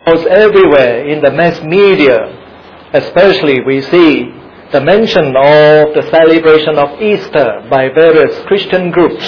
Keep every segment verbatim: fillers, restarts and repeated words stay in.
Everywhere in the mass media, especially we see the mention of the celebration of Easter by various Christian groups.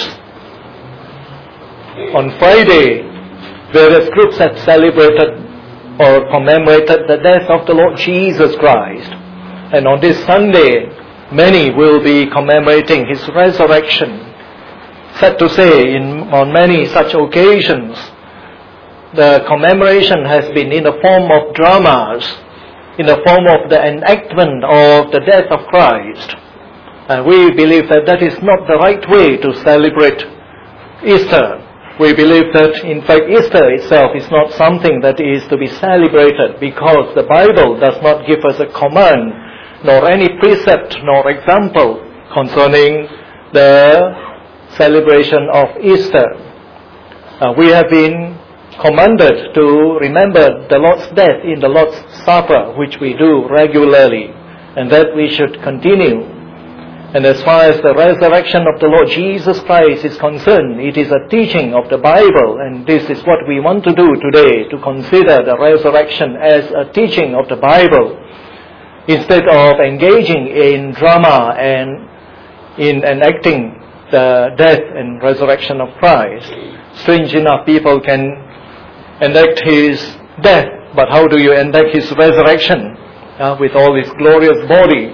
On Friday, various groups have celebrated or commemorated the death of the Lord Jesus Christ. And on this Sunday, many will be commemorating His resurrection. Sad to say, in, on many such occasions, the commemoration has been in the form of dramas, in the form of the enactment of the death of Christ. And we believe that that is not the right way to celebrate Easter. We believe that, in fact, Easter itself is not something that is to be celebrated, because the Bible does not give us a command, nor any precept, nor example concerning the celebration of Easter. Uh, we have been commanded to remember the Lord's death in the Lord's Supper, which we do regularly, and that we should continue. And as far as the resurrection of the Lord Jesus Christ is concerned, it is a teaching of the Bible, and this is what we want to do today, to consider the resurrection as a teaching of the Bible, instead of engaging in drama and in enacting the death and resurrection of Christ. Strange enough, people can enact His death, but how do you enact His resurrection uh, with all His glorious body?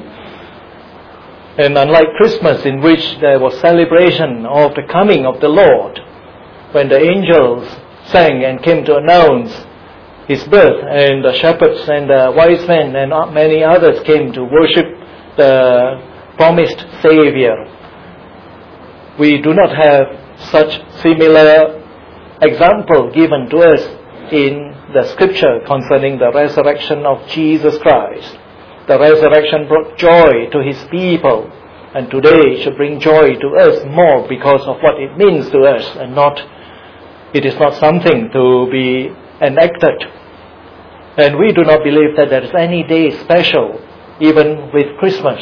And unlike Christmas, in which there was celebration of the coming of the Lord, when the angels sang and came to announce His birth, and the shepherds and the wise men and many others came to worship the promised Savior, we do not have such similar example given to us in the Scripture concerning the resurrection of Jesus Christ. The resurrection brought joy to His people, and today it should bring joy to us more because of what it means to us, and not, it is not something to be enacted. And we do not believe that there is any day special, even with Christmas.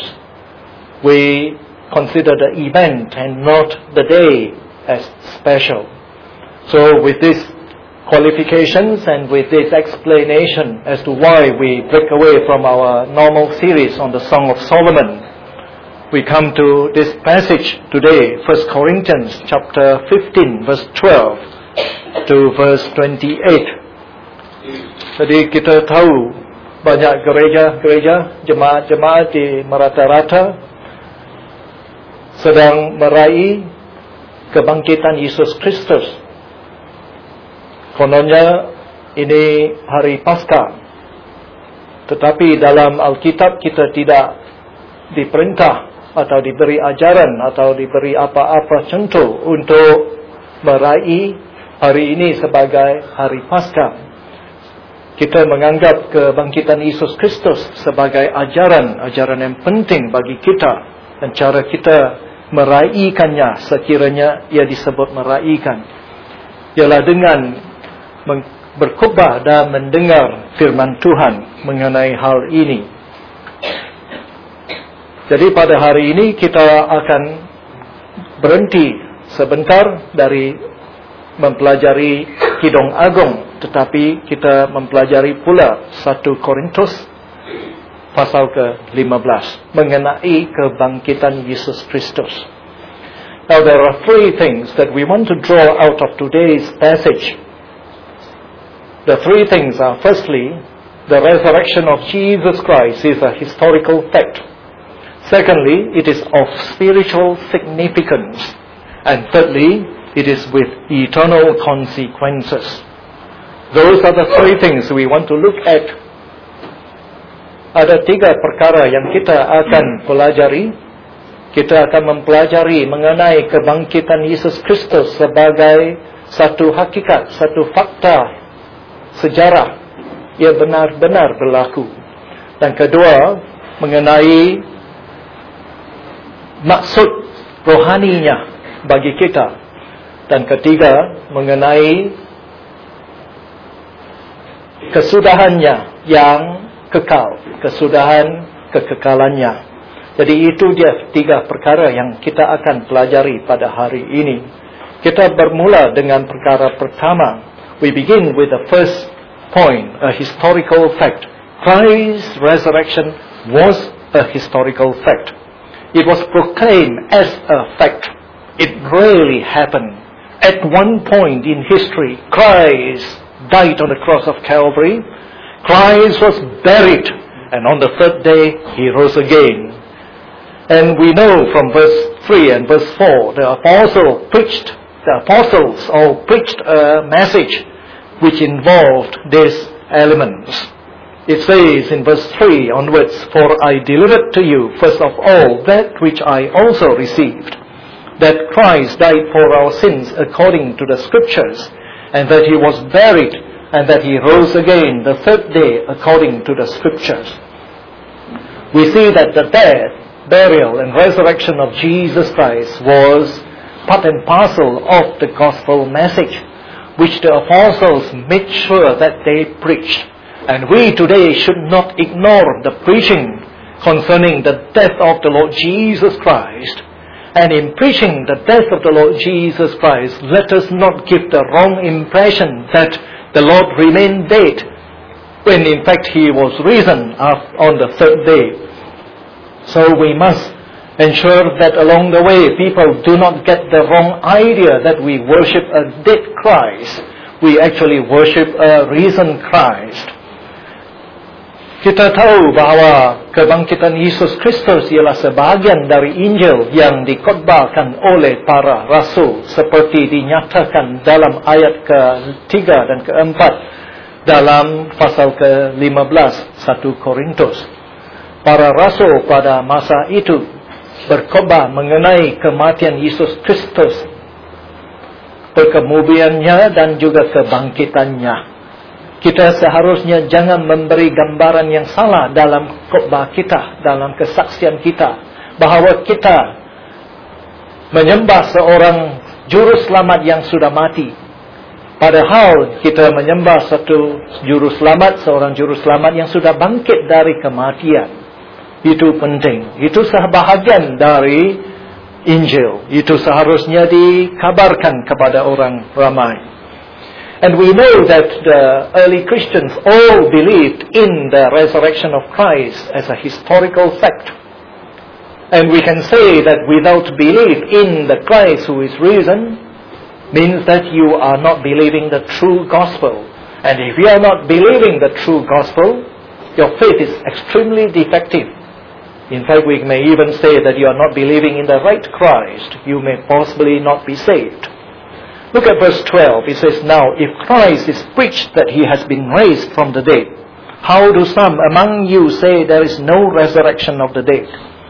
We consider the event and not the day as special. So with these qualifications and with this explanation as to why we break away from our normal series on the Song of Solomon, we come to this passage today, First Corinthians chapter fifteen, verse twelve to verse twenty-eight. Jadi kita tahu banyak gereja-gereja, jemaat-jemaat di merata-rata sedang meraih kebangkitan Yesus Kristus. Kononnya ini hari Paskah, tetapi dalam Alkitab kita tidak diperintah atau diberi ajaran atau diberi apa-apa contoh untuk meraih hari ini sebagai hari Paskah. Kita menganggap kebangkitan Yesus Kristus sebagai ajaran, ajaran yang penting bagi kita, dan cara kita meraihkannya, sekiranya ia disebut meraihkan, ialah dengan berkhutbah dan mendengar firman Tuhan mengenai hal ini. Jadi pada hari ini kita akan berhenti sebentar dari mempelajari Kidung Agung, tetapi kita mempelajari pula satu Korintus pasal ke lima belas mengenai kebangkitan Yesus Kristus. Now there are three things that we want to draw out of today's passage. The three things are, firstly, the resurrection of Jesus Christ is a historical fact. Secondly, it is of spiritual significance. And thirdly, it is with eternal consequences. Those are the three things we want to look at. Ada tiga perkara yang kita akan pelajari. Kita akan mempelajari mengenai kebangkitan Yesus Kristus sebagai satu hakikat, satu fakta sejarah yang benar-benar berlaku. Dan kedua, mengenai maksud rohaninya bagi kita. Dan ketiga, mengenai kesudahannya yang kekal, kesudahan kekekalannya. Jadi itu dia tiga perkara yang kita akan pelajari pada hari ini. Kita bermula dengan perkara pertama. We begin with the first point, a historical fact. Christ's resurrection was a historical fact. It was proclaimed as a fact. It really happened. At one point in history, Christ died on the cross of Calvary. Christ was buried, and on the third day, He rose again. And we know from verse three and verse four, the apostle preached, the apostles all preached a message which involved these elements. It says in verse three onwards, "For I delivered to you first of all that which I also received, that Christ died for our sins according to the Scriptures, and that He was buried, and that He rose again the third day according to the Scriptures." We see that the death, burial, and resurrection of Jesus Christ was part and parcel of the gospel message, which the apostles made sure that they preached. And we today should not ignore the preaching concerning the death of the Lord Jesus Christ. And in preaching the death of the Lord Jesus Christ, let us not give the wrong impression that the Lord remained dead, when in fact He was risen on the third day. So we must ensure that along the way people do not get the wrong idea that we worship a dead Christ. We actually worship a risen Christ. Kita tahu bahawa kebangkitan Yesus Kristus ialah sebahagian dari Injil yang dikhotbahkan oleh para rasul, seperti dinyatakan dalam ayat ketiga dan keempat dalam pasal ke lima belas satu Korintus. Para rasul pada masa itu berkhotbah mengenai kematian Yesus Kristus, kemudiannya dan juga kebangkitannya. Kita seharusnya jangan memberi gambaran yang salah dalam khotbah kita, dalam kesaksian kita, bahawa kita menyembah seorang juru selamat yang sudah mati. Padahal kita menyembah satu juru selamat, seorang juru selamat yang sudah bangkit dari kematian. Itu penting. Itu sebahagian dari Injil. Itu seharusnya dikabarkan kepada orang ramai. And we know that the early Christians all believed in the resurrection of Christ as a historical fact. And we can say that without belief in the Christ who is risen means that you are not believing the true gospel. And if you are not believing the true gospel, your faith is extremely defective. In fact, we may even say that you are not believing in the right Christ. You may possibly not be saved. Look at verse twelve. It says, "Now, if Christ is preached that He has been raised from the dead, how do some among you say there is no resurrection of the dead?"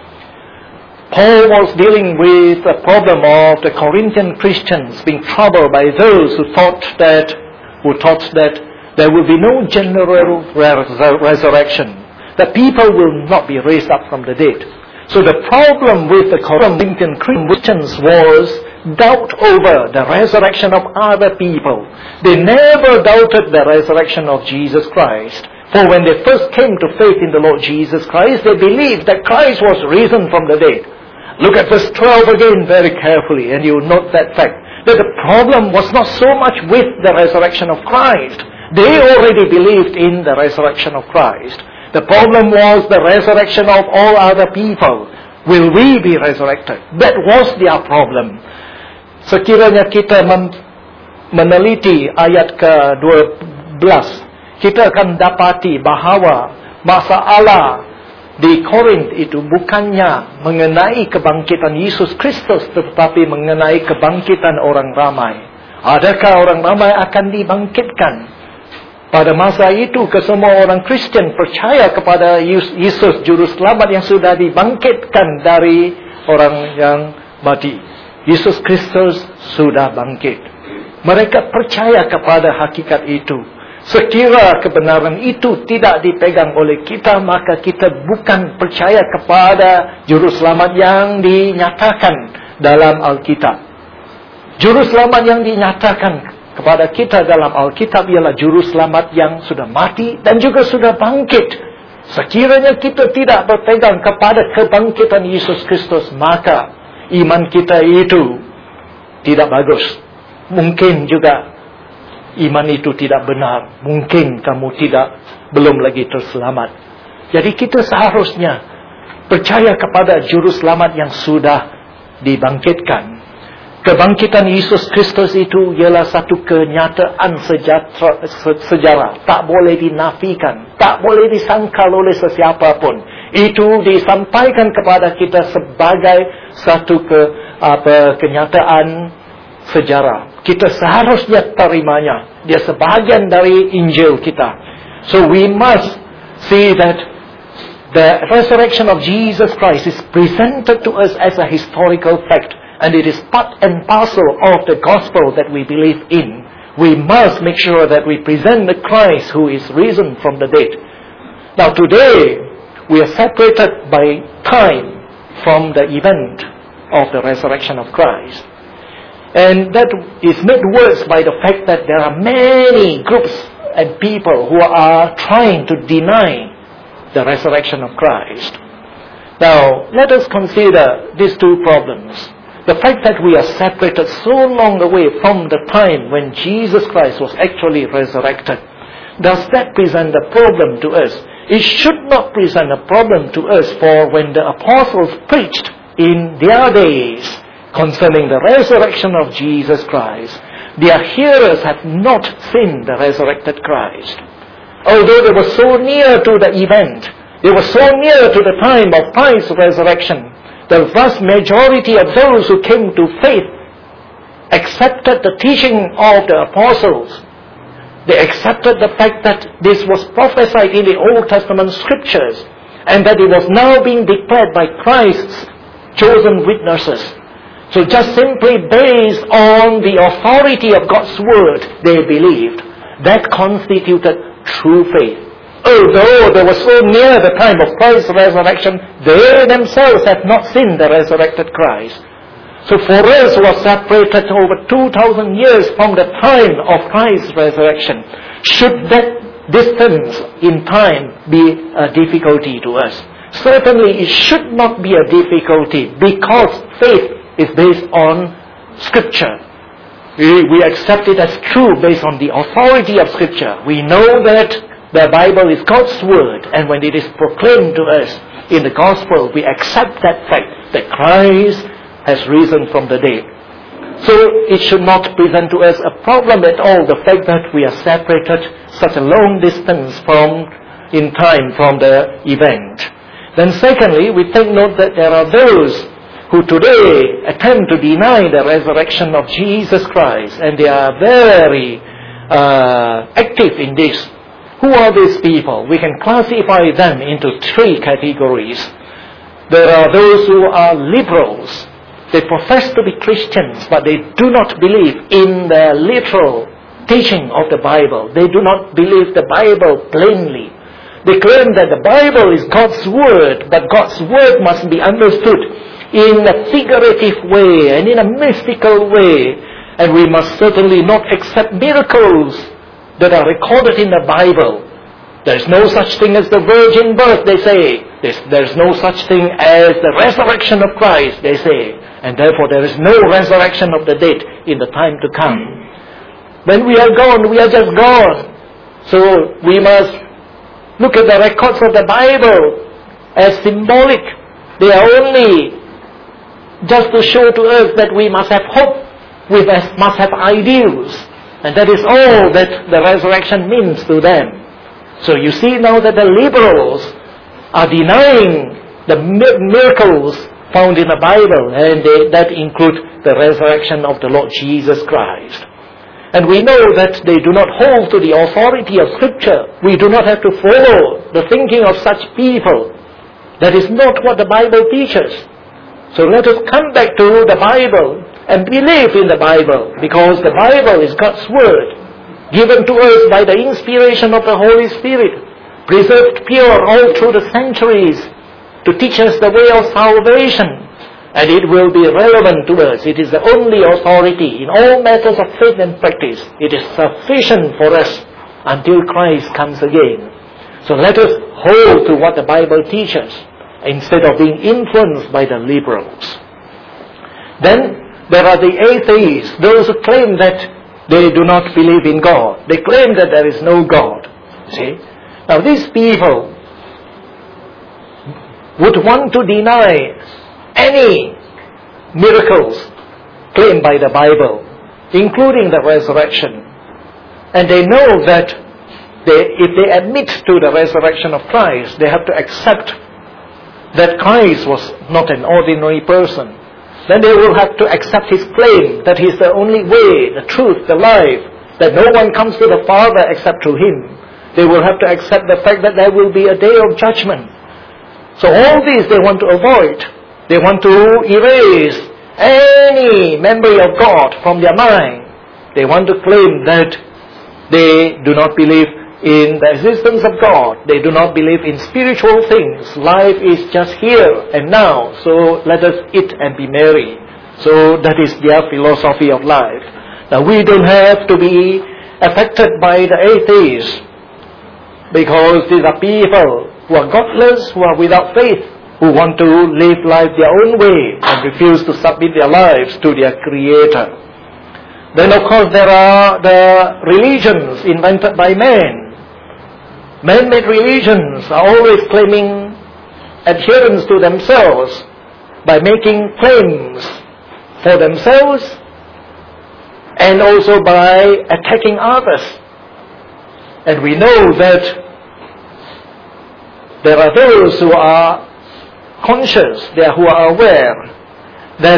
Paul was dealing with the problem of the Corinthian Christians being troubled by those who thought that, who thought that there will be no general resurrection, that people will not be raised up from the dead. So the problem with the Corinthian Christians was doubt over the resurrection of other people. They never doubted the resurrection of Jesus Christ. For when they first came to faith in the Lord Jesus Christ, they believed that Christ was risen from the dead. Look at verse twelve again very carefully, and you note that fact, that the problem was not so much with the resurrection of Christ. They already believed in the resurrection of Christ. The problem was the resurrection of all other people. Will we be resurrected? That was their problem. Sekiranya kita meneliti ayat ke dua belas, kita akan dapati bahawa masalah di Korinth itu bukannya mengenai kebangkitan Yesus Kristus, tetapi mengenai kebangkitan orang ramai. Adakah orang ramai akan dibangkitkan? Pada masa itu, kesemua orang Kristen percaya kepada Yesus Juru Selamat yang sudah dibangkitkan dari orang yang mati. Yesus Kristus sudah bangkit. Mereka percaya kepada hakikat itu. Sekira kebenaran itu tidak dipegang oleh kita, maka kita bukan percaya kepada Juru Selamat yang dinyatakan dalam Alkitab. Juru Selamat yang dinyatakan kepada kita dalam Alkitab ialah Juru Selamat yang sudah mati dan juga sudah bangkit. Sekiranya kita tidak berpegang kepada kebangkitan Yesus Kristus, maka iman kita itu tidak bagus. Mungkin juga iman itu tidak benar, mungkin kamu tidak belum lagi terselamat. Jadi kita seharusnya percaya kepada juru selamat yang sudah dibangkitkan. Kebangkitan Yesus Kristus itu ialah satu kenyataan sejatra, sejarah. Tak boleh dinafikan. Tak boleh disangkal oleh sesiapa pun. Itu disampaikan kepada kita sebagai satu ke, apa, kenyataan sejarah. Kita seharusnya terimanya. Dia sebahagian dari Injil kita. So we must see that the resurrection of Jesus Christ is presented to us as a historical fact. And it is part and parcel of the gospel that we believe in. We must make sure that we present the Christ who is risen from the dead. Now today, we are separated by time from the event of the resurrection of Christ. And that is made worse by the fact that there are many groups and people who are trying to deny the resurrection of Christ. Now, let us consider these two problems. The fact that we are separated so long away from the time when Jesus Christ was actually resurrected, does that present a problem to us? It should not present a problem to us, for when the apostles preached in their days concerning the resurrection of Jesus Christ, their hearers have not seen the resurrected Christ. Although they were so near to the event, they were so near to the time of Christ's resurrection, the vast majority of those who came to faith accepted the teaching of the apostles. They accepted the fact that this was prophesied in the Old Testament scriptures, and that it was now being declared by Christ's chosen witnesses. So just simply based on the authority of God's word, they believed. That constituted true faith. Although they were so near the time of Christ's resurrection, they themselves have not seen the resurrected Christ. So for us who are separated over two thousand years from the time of Christ's resurrection, should that distance in time be a difficulty to us? Certainly it should not be a difficulty, because faith is based on Scripture. We, we accept it as true based on the authority of Scripture. We know that the Bible is God's word, and when it is proclaimed to us in the gospel, we accept that fact that Christ has risen from the dead. So it should not present to us a problem at all, the fact that we are separated such a long distance from, in time from the event. Then secondly, we take note that there are those who today attempt to deny the resurrection of Jesus Christ, and they are very uh, active in this. Who are these people? We can classify them into three categories. There are those who are liberals. They profess to be Christians, but they do not believe in the literal teaching of the Bible. They do not believe the Bible plainly. They claim that the Bible is God's word, but God's word must be understood in a figurative way and in a mystical way. And we must certainly not accept miracles that are recorded in the Bible. There is no such thing as the virgin birth, they say. There is no such thing as the resurrection of Christ, they say. And therefore there is no resurrection of the dead in the time to come. When we are gone, we are just gone. So we must look at the records of the Bible as symbolic. They are only just to show to us that we must have hope, we must have ideals. And that is all that the resurrection means to them. So you see now that the liberals are denying the miracles found in the Bible, and they, that include the resurrection of the Lord Jesus Christ. And we know that they do not hold to the authority of Scripture. We do not have to follow the thinking of such people. That is not what the Bible teaches. So let us come back to the Bible and believe in the Bible, because the Bible is God's word, given to us by the inspiration of the Holy Spirit, preserved pure all through the centuries to teach us the way of salvation, and it will be relevant to us. It is the only authority in all matters of faith and practice. It is sufficient for us until Christ comes again. So let us hold to what the Bible teaches instead of being influenced by the liberals. Then there are the atheists, those who claim that They do not believe in God. They claim that there is no God. See? Now these people would want to deny any miracles claimed by the Bible, including the resurrection. And they know that they, if they admit to the resurrection of Christ, they have to accept that Christ was not an ordinary person. Then they will have to accept His claim that He is the only way, the truth, the life, that no one comes to the Father except through Him. They will have to accept the fact that there will be a day of judgment. So all these they want to avoid. They want to erase any memory of God from their mind. They want to claim that they do not believe in the existence of God. They do not believe in spiritual things. Life is just here and now. So let us eat and be merry. So that is their philosophy of life. Now we don't have to be affected by the atheists, because these are people who are godless, who are without faith, who want to live life their own way and refuse to submit their lives to their Creator. Then of course there are the religions invented by man. Man-made religions are always claiming adherence to themselves by making claims for themselves and also by attacking others. And we know that there are those who are conscious, they are, who are aware that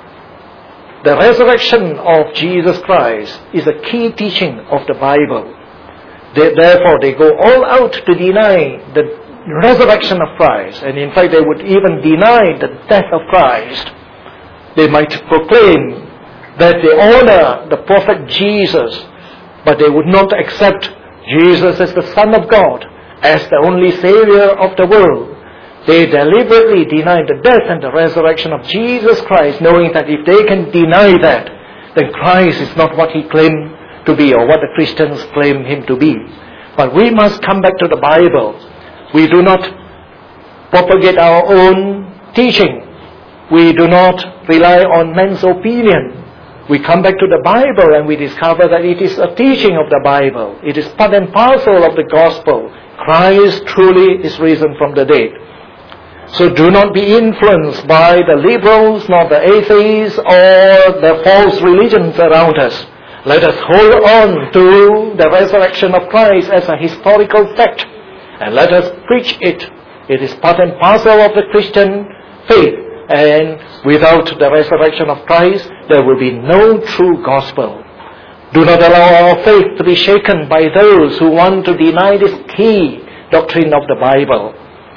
the resurrection of Jesus Christ is a key teaching of the Bible. They, therefore, they go all out to deny the resurrection of Christ. And in fact, they would even deny the death of Christ. They might proclaim that they honor the prophet Jesus, but they would not accept Jesus as the Son of God, as the only Savior of the world. They deliberately deny the death and the resurrection of Jesus Christ, knowing that if they can deny that, then Christ is not what He claimed to be, or what the Christians claim Him to be. But we must come back to the Bible. We do not propagate our own teaching. We do not rely on man's opinion. We come back to the Bible and we discover that it is a teaching of the Bible. It is part and parcel of the gospel. Christ truly is risen from the dead. So do not be influenced by the liberals, nor the atheists, or the false religions around us. Let us hold on to the resurrection of Christ as a historical fact, and let us preach it. It is part and parcel of the Christian faith, and without the resurrection of Christ, there will be no true gospel. Do not allow our faith to be shaken by those who want to deny this key doctrine of the Bible.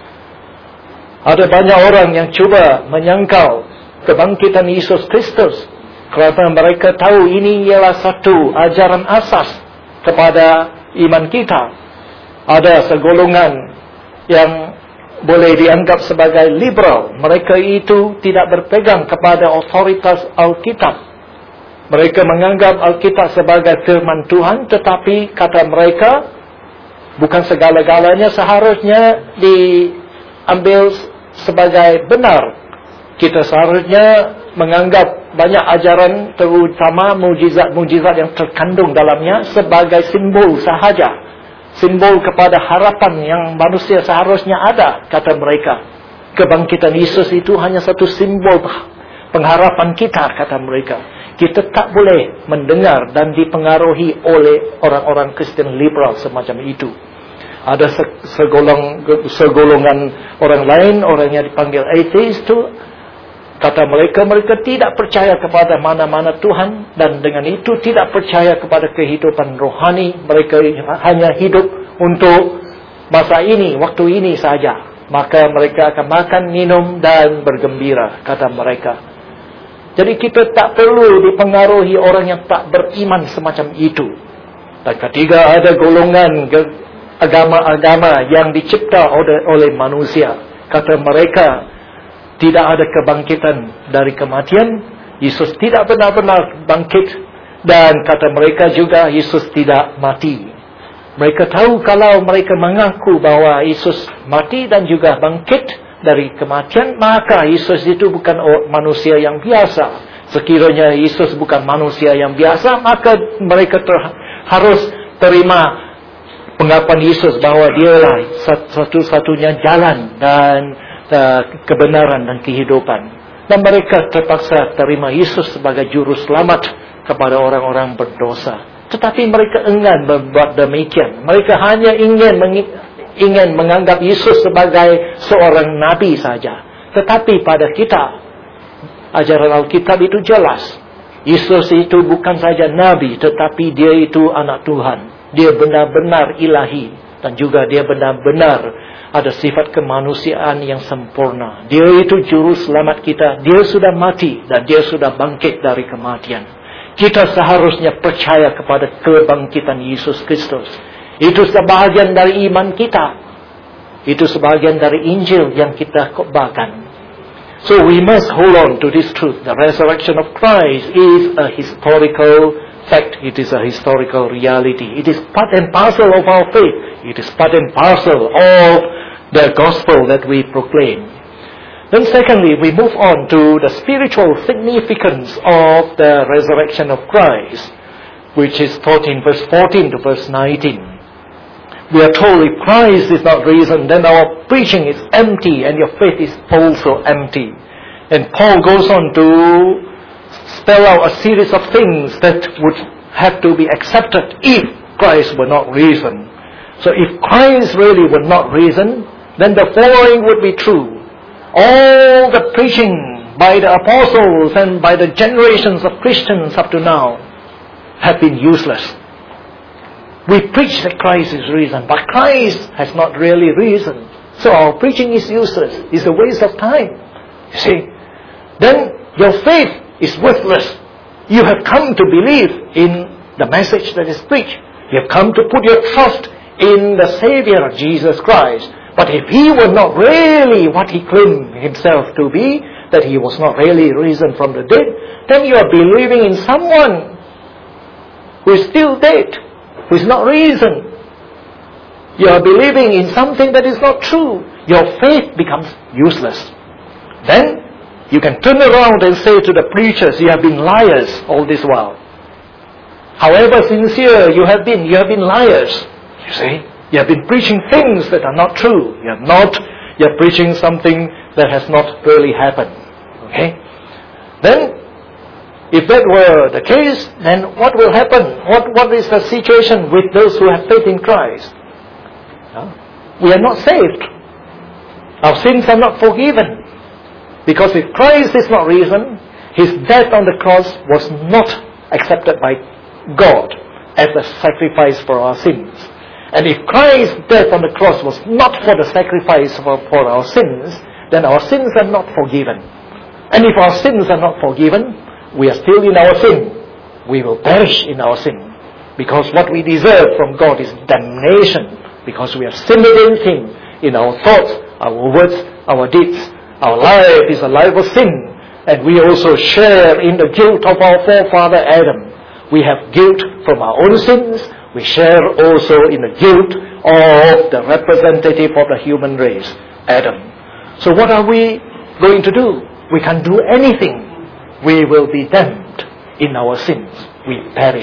Ada banyak orang yang cuba menyangkal kebangkitan Yesus Kristus, kerana mereka tahu ini ialah satu ajaran asas kepada iman kita. Ada segolongan yang boleh dianggap sebagai liberal. Mereka itu tidak berpegang kepada otoritas Alkitab. Mereka menganggap Alkitab sebagai firman Tuhan, tetapi kata mereka, bukan segala-galanya seharusnya diambil sebagai benar. Kita seharusnya menganggap banyak ajaran, terutama mujizat-mujizat yang terkandung dalamnya, sebagai simbol sahaja, simbol kepada harapan yang manusia seharusnya ada, kata mereka. Kebangkitan Yesus itu hanya satu simbol pengharapan kita, kata mereka. Kita tak boleh mendengar dan dipengaruhi oleh orang-orang Kristen liberal semacam itu. Ada segolong, segolongan orang lain, orang yang dipanggil atheist itu, kata mereka, mereka tidak percaya kepada mana-mana Tuhan, dan dengan itu tidak percaya kepada kehidupan rohani. Mereka hanya hidup untuk masa ini, waktu ini saja. Maka mereka akan makan, minum dan bergembira, kata mereka. Jadi kita tak perlu dipengaruhi orang yang tak beriman semacam itu. Dan ketiga, ada golongan agama-agama yang dicipta oleh, oleh manusia. Kata mereka, tidak ada kebangkitan dari kematian. Yesus tidak benar-benar bangkit. Dan kata mereka juga, Yesus tidak mati. Mereka tahu kalau mereka mengaku bahwa Yesus mati dan juga bangkit dari kematian, maka Yesus itu bukan manusia yang biasa, Sekiranya Yesus bukan manusia yang biasa, maka mereka ter- harus terima pengakuan Yesus bahwa dialah satu-satunya jalan dan uh, kebenaran dan kehidupan. Dan mereka terpaksa terima Yesus sebagai juru selamat kepada orang-orang berdosa. Tetapi mereka enggan berbuat demikian. Mereka hanya ingin meng- ingin menganggap Yesus sebagai seorang nabi saja. Tetapi pada kita, ajaran Alkitab itu jelas. Yesus itu bukan saja nabi, tetapi dia itu anak Tuhan. Dia benar-benar ilahi. Dan juga dia benar-benar ada sifat kemanusiaan yang sempurna. Dia itu juru selamat kita. Dia sudah mati dan dia sudah bangkit dari kematian. Kita seharusnya percaya kepada kebangkitan Yesus Kristus. Itu sebahagian dari iman kita. Itu sebahagian dari Injil yang kita khotbahkan. So we must hold on to this truth. The resurrection of Christ is a historical fact. It is a historical reality. It is part and parcel of our faith. It is part and parcel of the gospel that we proclaim. Then secondly, we move on to the spiritual significance of the resurrection of Christ, which is taught in verse fourteen to verse nineteen. We are told if Christ is not risen, then our preaching is empty and your faith is also empty. And Paul goes on to spell out a series of things that would have to be accepted if Christ were not risen. So if Christ really were not risen, then the following would be true. All the preaching by the apostles and by the generations of Christians up to now have been useless. We preach that Christ is risen, but Christ has not really risen. So our preaching is useless. It's a waste of time. You see? Then your faith is worthless. You have come to believe in the message that is preached. You have come to put your trust in the Savior, Jesus Christ. But if He were not really what He claimed Himself to be, that He was not really risen from the dead, then you are believing in someone who is still dead, who is not risen. You are believing in something that is not true. Your faith becomes useless. Then you can turn around and say to the preachers, you have been liars all this while. However sincere you have been, you have been liars. You see, you have been preaching things that are not true. You have not, you are preaching something that has not really happened. Okay? Then, if that were the case, then what will happen? What, what is the situation with those who have faith in Christ? Huh? We are not saved. Our sins are not forgiven. Because if Christ is not risen, His death on the cross was not accepted by God as a sacrifice for our sins. And if Christ's death on the cross was not for the sacrifice for, for our sins, then our sins are not forgiven. And if our sins are not forgiven, we are still in our sin. We will perish in our sin. Because what we deserve from God is damnation. Because we have sinned against Him in our thoughts, our words, our deeds. Our life is a life of sin. And we also share in the guilt of our forefather Adam. We have guilt from our own sins. We share also in the guilt of the representative of the human race, Adam. So what are we going to do? We can't do anything. We will be damned in our sins. We perish.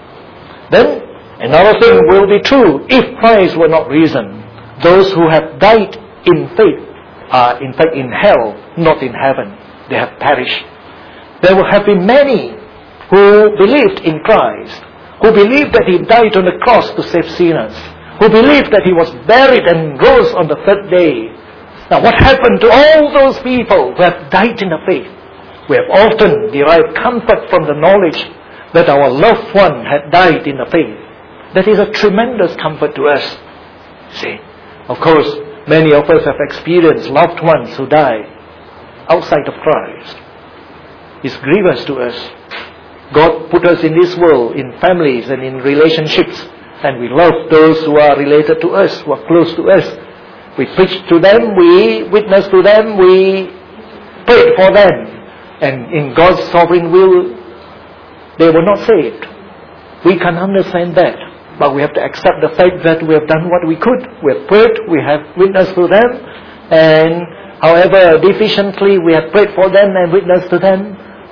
Then, another thing will be true. If Christ were not risen, those who have died in faith are in fact in hell, not in heaven. They have perished. There will have been many who believed in Christ, who believed that He died on the cross to save sinners, who believed that He was buried and rose on the third day. Now what happened to all those people who have died in the faith? We have often derived comfort from the knowledge that our loved one had died in the faith. That is a tremendous comfort to us. See, of course, many of us have experienced loved ones who died outside of Christ. It's grievous to us. God put us in this world, in families and in relationships, and we love those who are related to us, who are close to us. We preach to them, we witness to them, we pray for them. And in God's sovereign will, they were not saved. We can understand that. But we have to accept the fact that we have done what we could. We have prayed, we have witnessed to them. And however deficiently we have prayed for them and witnessed to them,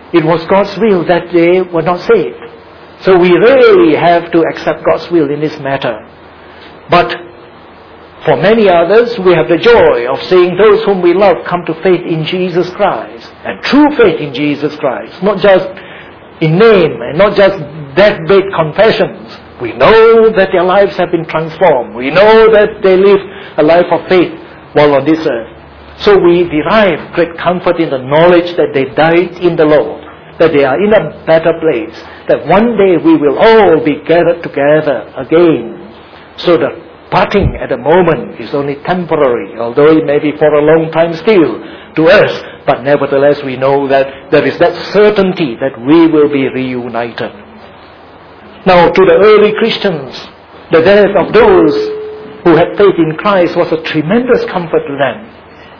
It was God's will that they were not saved. So we really have to accept God's will in this matter. But for many others, we have the joy of seeing those whom we love come to faith in Jesus Christ. And true faith in Jesus Christ. Not just in name and not just deathbed confessions. We know that their lives have been transformed. We know that they live a life of faith while on this earth. So we derive great comfort in the knowledge that they died in the Lord, that they are in a better place, that one day we will all be gathered together again. So the parting at the moment is only temporary, although it may be for a long time still to us. But nevertheless, we know that there is that certainty that we will be reunited. Now, to the early Christians, the death of those who had faith in Christ was a tremendous comfort to them.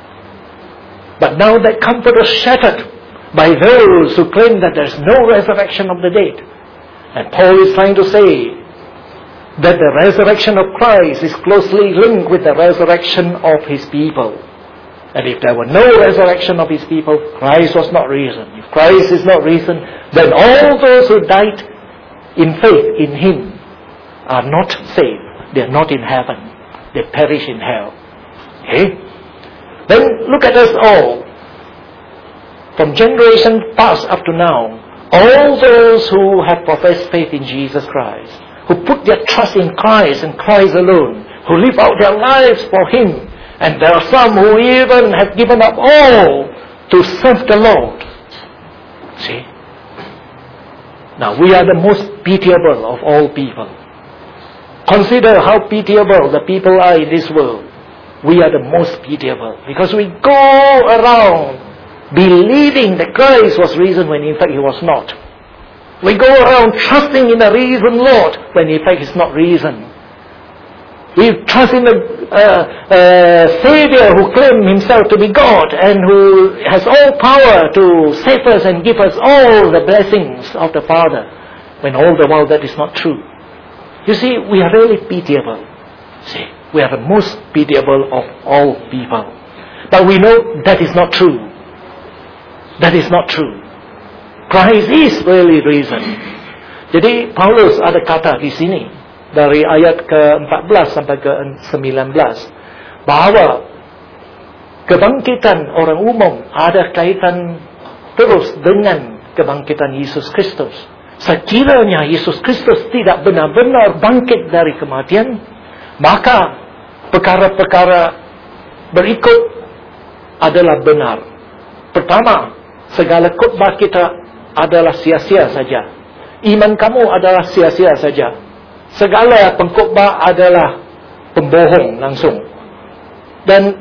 But now that comfort was shattered by those who claim that there is no resurrection of the dead. And Paul is trying to say that the resurrection of Christ is closely linked with the resurrection of His people. And if there were no resurrection of His people, Christ was not risen. If Christ is not risen, then all those who died in faith in Him are not saved. They are not in heaven. They perish in hell. Okay? Then look at us all. From generation past up to now, all those who have professed faith in Jesus Christ, who put their trust in Christ and Christ alone, who live out their lives for Him. And there are some who even have given up all to serve the Lord. See? Now, we are the most pitiable of all people. Consider how pitiable the people are in this world. We are the most pitiable because we go around believing that Christ was risen when in fact He was not. We go around trusting in the risen Lord when in fact He's not risen. We trust in the uh, uh, Savior who claimed Himself to be God and who has all power to save us and give us all the blessings of the Father, when all the while that is not true. You see, we are really pitiable. See, we are the most pitiable of all people. But we know that is not true. That is not true. Christ is really risen. Jadi Paulus ada kata di sini dari ayat ke empat belas sampai ke sembilan belas bahawa kebangkitan orang umum ada kaitan terus dengan kebangkitan Yesus Kristus. Sekiranya Yesus Kristus tidak benar-benar bangkit dari kematian, maka perkara-perkara berikut adalah benar. Pertama, segala khotbah kita adalah sia-sia saja. Iman kamu adalah sia-sia saja. Segala pengkhotbah adalah pembohong langsung. Dan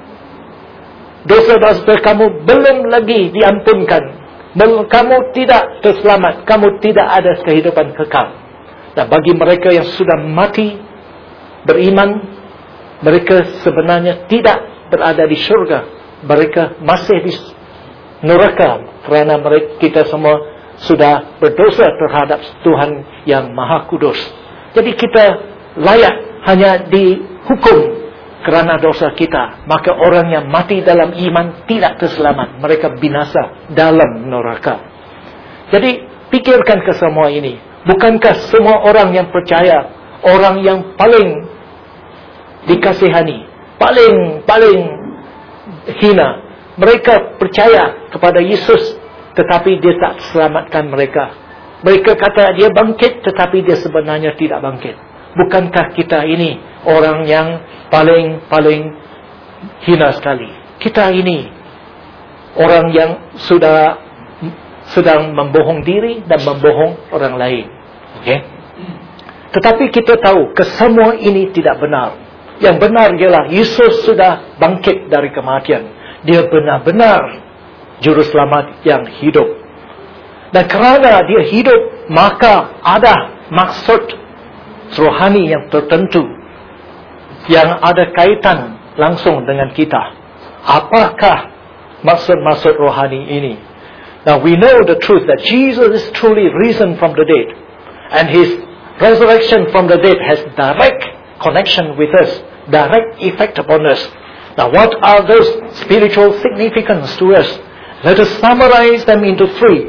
dosa-dosa kamu belum lagi diampunkan. Kamu tidak terselamat. Kamu tidak ada kehidupan kekal. Dan bagi mereka yang sudah mati beriman, mereka sebenarnya tidak berada di syurga. Mereka masih di neraka kerana mereka, kita semua sudah berdosa terhadap Tuhan yang Maha Kudus. Jadi kita layak hanya dihukum kerana dosa kita. Maka orang yang mati dalam iman tidak terselamat. Mereka binasa dalam neraka. Jadi pikirkan ke semua ini. Bukankah semua orang yang percaya, orang yang paling dikasihani, paling paling hina, mereka percaya kepada Yesus, tetapi Dia tak selamatkan mereka. Mereka kata Dia bangkit, tetapi Dia sebenarnya tidak bangkit. Bukankah kita ini orang yang paling-paling hina sekali? Kita ini orang yang sudah sedang membohong diri dan membohong orang lain. Okay? Tetapi kita tahu kesemua ini tidak benar. Yang benar ialah Yesus sudah bangkit dari kematian. Dia benar-benar juru selamat yang hidup. Dan kerana Dia hidup, maka ada maksud rohani yang tertentu yang ada kaitan langsung dengan kita. Apakah maksud-maksud rohani ini? Now we know the truth that Jesus is truly risen from the dead, and His resurrection from the dead has direct connection with us, direct effect upon us. Now what are those spiritual significance to us? Let us summarize them into three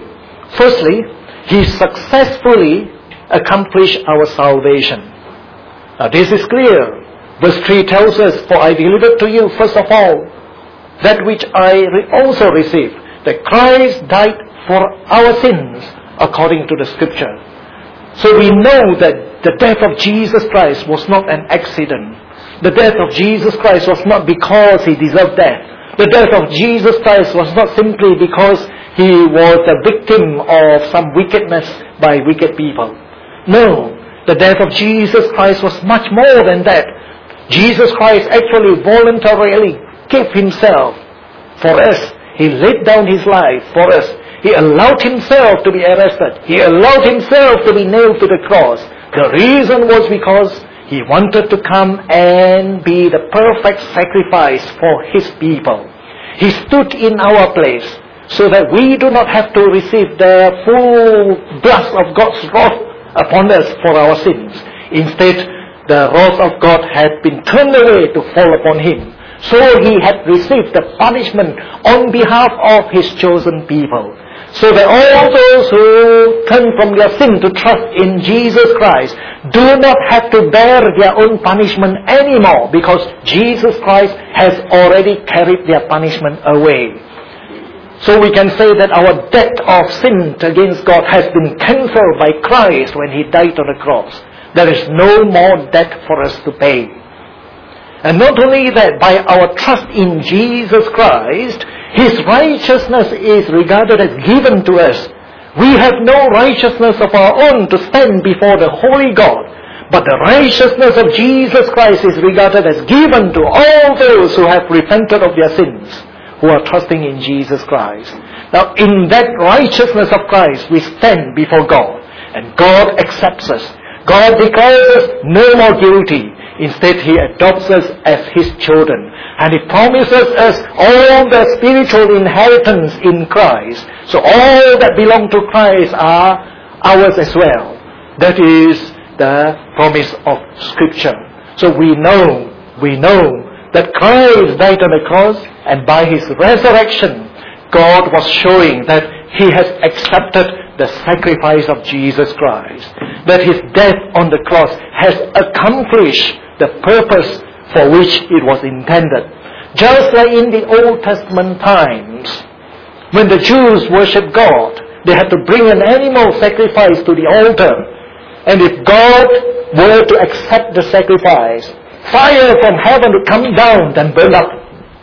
Firstly, He successfully accomplished our salvation. Now this is clear. Verse three tells us, "For I delivered to you first of all that which I re- also received, that Christ died for our sins according to the Scripture." So we know that the death of Jesus Christ was not an accident. The death of Jesus Christ was not because He deserved death. The death of Jesus Christ was not simply because He was a victim of some wickedness by wicked people. No, the death of Jesus Christ was much more than that. Jesus Christ actually voluntarily gave Himself for us. He laid down His life for us. He allowed Himself to be arrested. He allowed Himself to be nailed to the cross. The reason was because He wanted to come and be the perfect sacrifice for His people. He stood in our place so that we do not have to receive the full blast of God's wrath upon us for our sins. Instead, the wrath of God had been turned away to fall upon Him. So He had received the punishment on behalf of His chosen people. So that all those who turn from their sin to trust in Jesus Christ do not have to bear their own punishment anymore, because Jesus Christ has already carried their punishment away. So we can say that our debt of sin against God has been cancelled by Christ when He died on the cross. There is no more debt for us to pay. And not only that, by our trust in Jesus Christ, His righteousness is regarded as given to us. We have no righteousness of our own to stand before the holy God, but the righteousness of Jesus Christ is regarded as given to all those who have repented of their sins, who are trusting in Jesus Christ. Now, in that righteousness of Christ, we stand before God, and God accepts us. God declares us no more guilty. Instead, He adopts us as His children. And He promises us all the spiritual inheritance in Christ. So all that belong to Christ are ours as well. That is the promise of Scripture. So we know, we know that Christ died on the cross, and by His resurrection, God was showing that He has accepted the sacrifice of Jesus Christ. That His death on the cross has accomplished the purpose for which it was intended. Just like in the Old Testament times, when the Jews worshipped God, they had to bring an animal sacrifice to the altar. And if God were to accept the sacrifice, fire from heaven would come down and burn up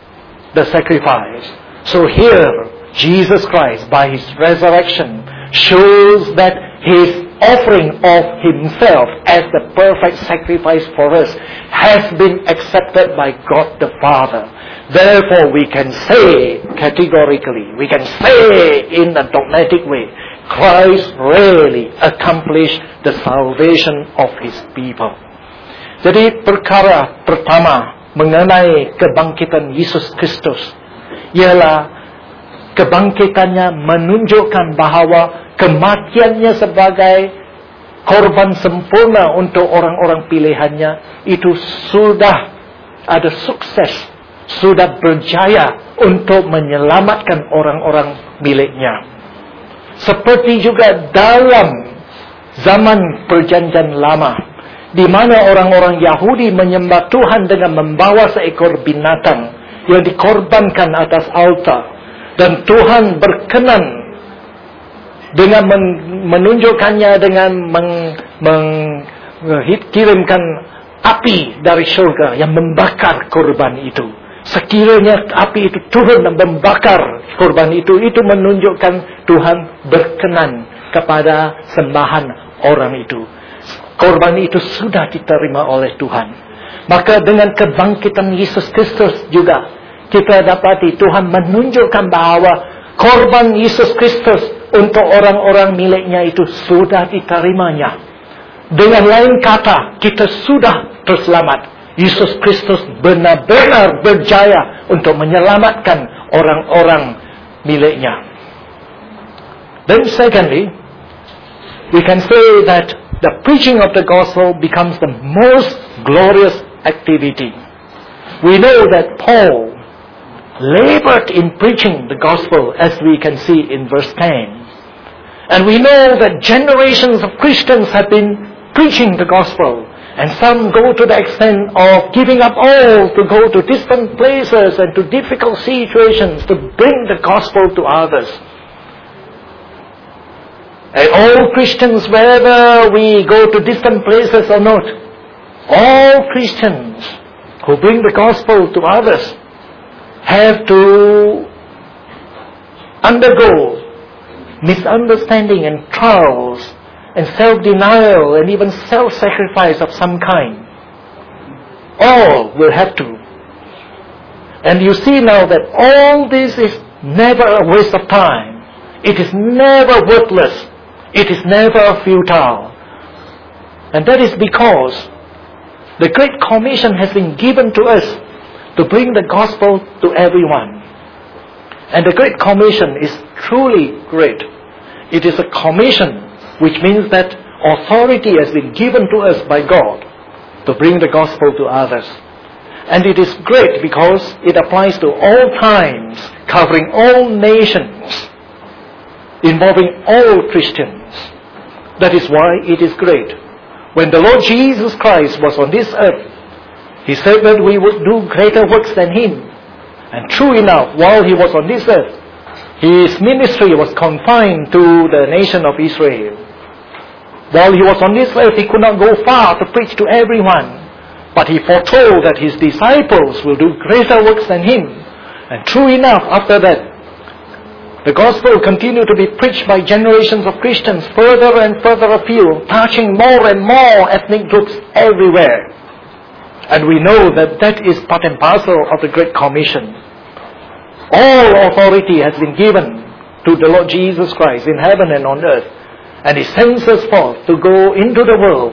the sacrifice. So here, Jesus Christ, by His resurrection, shows that His offering of Himself as the perfect sacrifice for us has been accepted by God the Father. Therefore, we can say categorically, we can say in a dogmatic way, Christ really accomplished the salvation of His people. Jadi perkara pertama mengenai kebangkitan Yesus Kristus ialah kebangkitannya menunjukkan bahawa kematiannya sebagai korban sempurna untuk orang-orang pilihannya itu sudah ada sukses, sudah berjaya untuk menyelamatkan orang-orang miliknya. Seperti juga dalam zaman perjanjian lama, di mana orang-orang Yahudi menyembah Tuhan dengan membawa seekor binatang yang dikorbankan atas altar, dan Tuhan berkenan dengan menunjukkannya dengan meng, meng, kirimkan api dari surga yang membakar korban itu. Sekiranya api itu turun dan membakar korban itu, itu menunjukkan Tuhan berkenan kepada sembahan orang itu. Korban itu sudah diterima oleh Tuhan. Maka dengan kebangkitan Yesus Kristus juga kita dapati Tuhan menunjukkan bahawa korban Yesus Kristus untuk orang-orang miliknya itu sudah diterimanya. Dengan lain kata, kita sudah terselamat. Yesus Kristus benar-benar berjaya untuk menyelamatkan orang-orang miliknya. Then secondly, we can say that the preaching of the gospel becomes the most glorious activity. We know that Paul labored in preaching the gospel, as we can see in verse ten. And we know that generations of Christians have been preaching the gospel. And some go to the extent of giving up all to go to distant places and to difficult situations to bring the gospel to others. And all Christians, whether we go to distant places or not, all Christians who bring the gospel to others have to undergo misunderstanding and trials and self-denial and even self-sacrifice of some kind. All will have to. And you see now that all this is never a waste of time. It is never worthless. It is never futile. And that is because the Great Commission has been given to us to bring the gospel to everyone. And the Great Commission is truly great. It is a commission which means that authority has been given to us by God to bring the gospel to others. And it is great because it applies to all times, covering all nations, involving all Christians. That is why it is great. When the Lord Jesus Christ was on this earth, He said that we would do greater works than Him. And true enough, while He was on this earth, His ministry was confined to the nation of Israel. While He was on this earth, He could not go far to preach to everyone. But He foretold that His disciples will do greater works than Him. And true enough, after that, the gospel continued to be preached by generations of Christians further and further afield, touching more and more ethnic groups everywhere. And we know that that is part and parcel of the Great Commission. All authority has been given to the Lord Jesus Christ in heaven and on earth. And He sends us forth to go into the world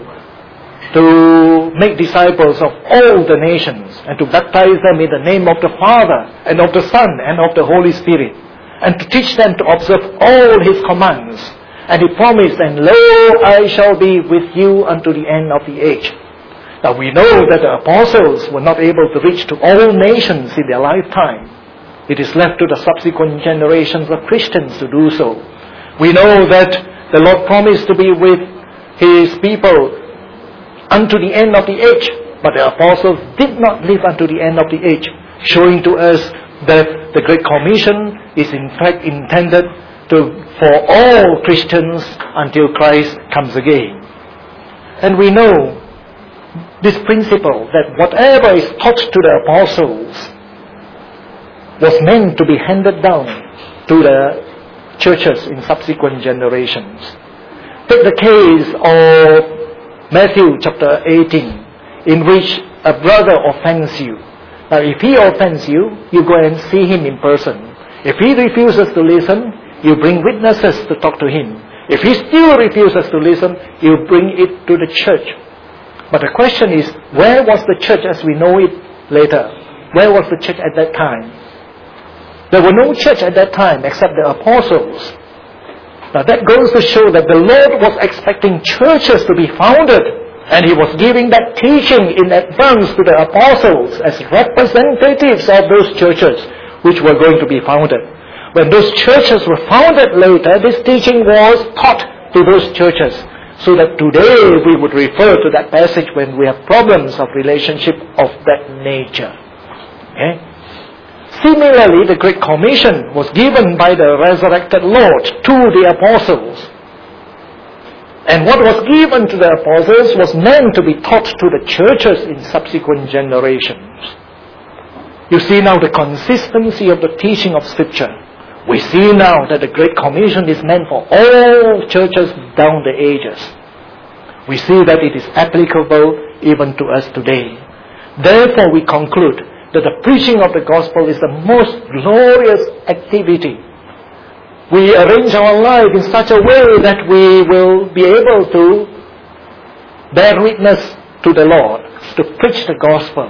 to make disciples of all the nations and to baptize them in the name of the Father and of the Son and of the Holy Spirit, and to teach them to observe all His commands. And He promised, and lo, I shall be with you unto the end of the age. Now we know that the apostles were not able to reach to all nations in their lifetime. It is left to the subsequent generations of Christians to do so. We know that the Lord promised to be with His people unto the end of the age, but the apostles did not live unto the end of the age, showing to us that the Great Commission is in fact intended to for all Christians until Christ comes again. And we know this principle that whatever is taught to the apostles was meant to be handed down to the churches in subsequent generations. Take the case of Matthew chapter eighteen, in which a brother offends you. Now if he offends you, you go and see him in person. If he refuses to listen, you bring witnesses to talk to him. If he still refuses to listen, you bring it to the church. But the question is, where was the church as we know it later? Where was the church at that time? There were no church at that time except the apostles. Now that goes to show that the Lord was expecting churches to be founded, and He was giving that teaching in advance to the apostles as representatives of those churches which were going to be founded. When those churches were founded later, this teaching was taught to those churches, so that today we would refer to that passage when we have problems of relationship of that nature. Okay? Similarly, the Great Commission was given by the resurrected Lord to the apostles. And what was given to the apostles was meant to be taught to the churches in subsequent generations. You see now the consistency of the teaching of Scripture. We see now that the Great Commission is meant for all churches down the ages. We see that it is applicable even to us today. Therefore, we conclude that the preaching of the gospel is the most glorious activity. We arrange our life in such a way that we will be able to bear witness to the Lord, to preach the gospel.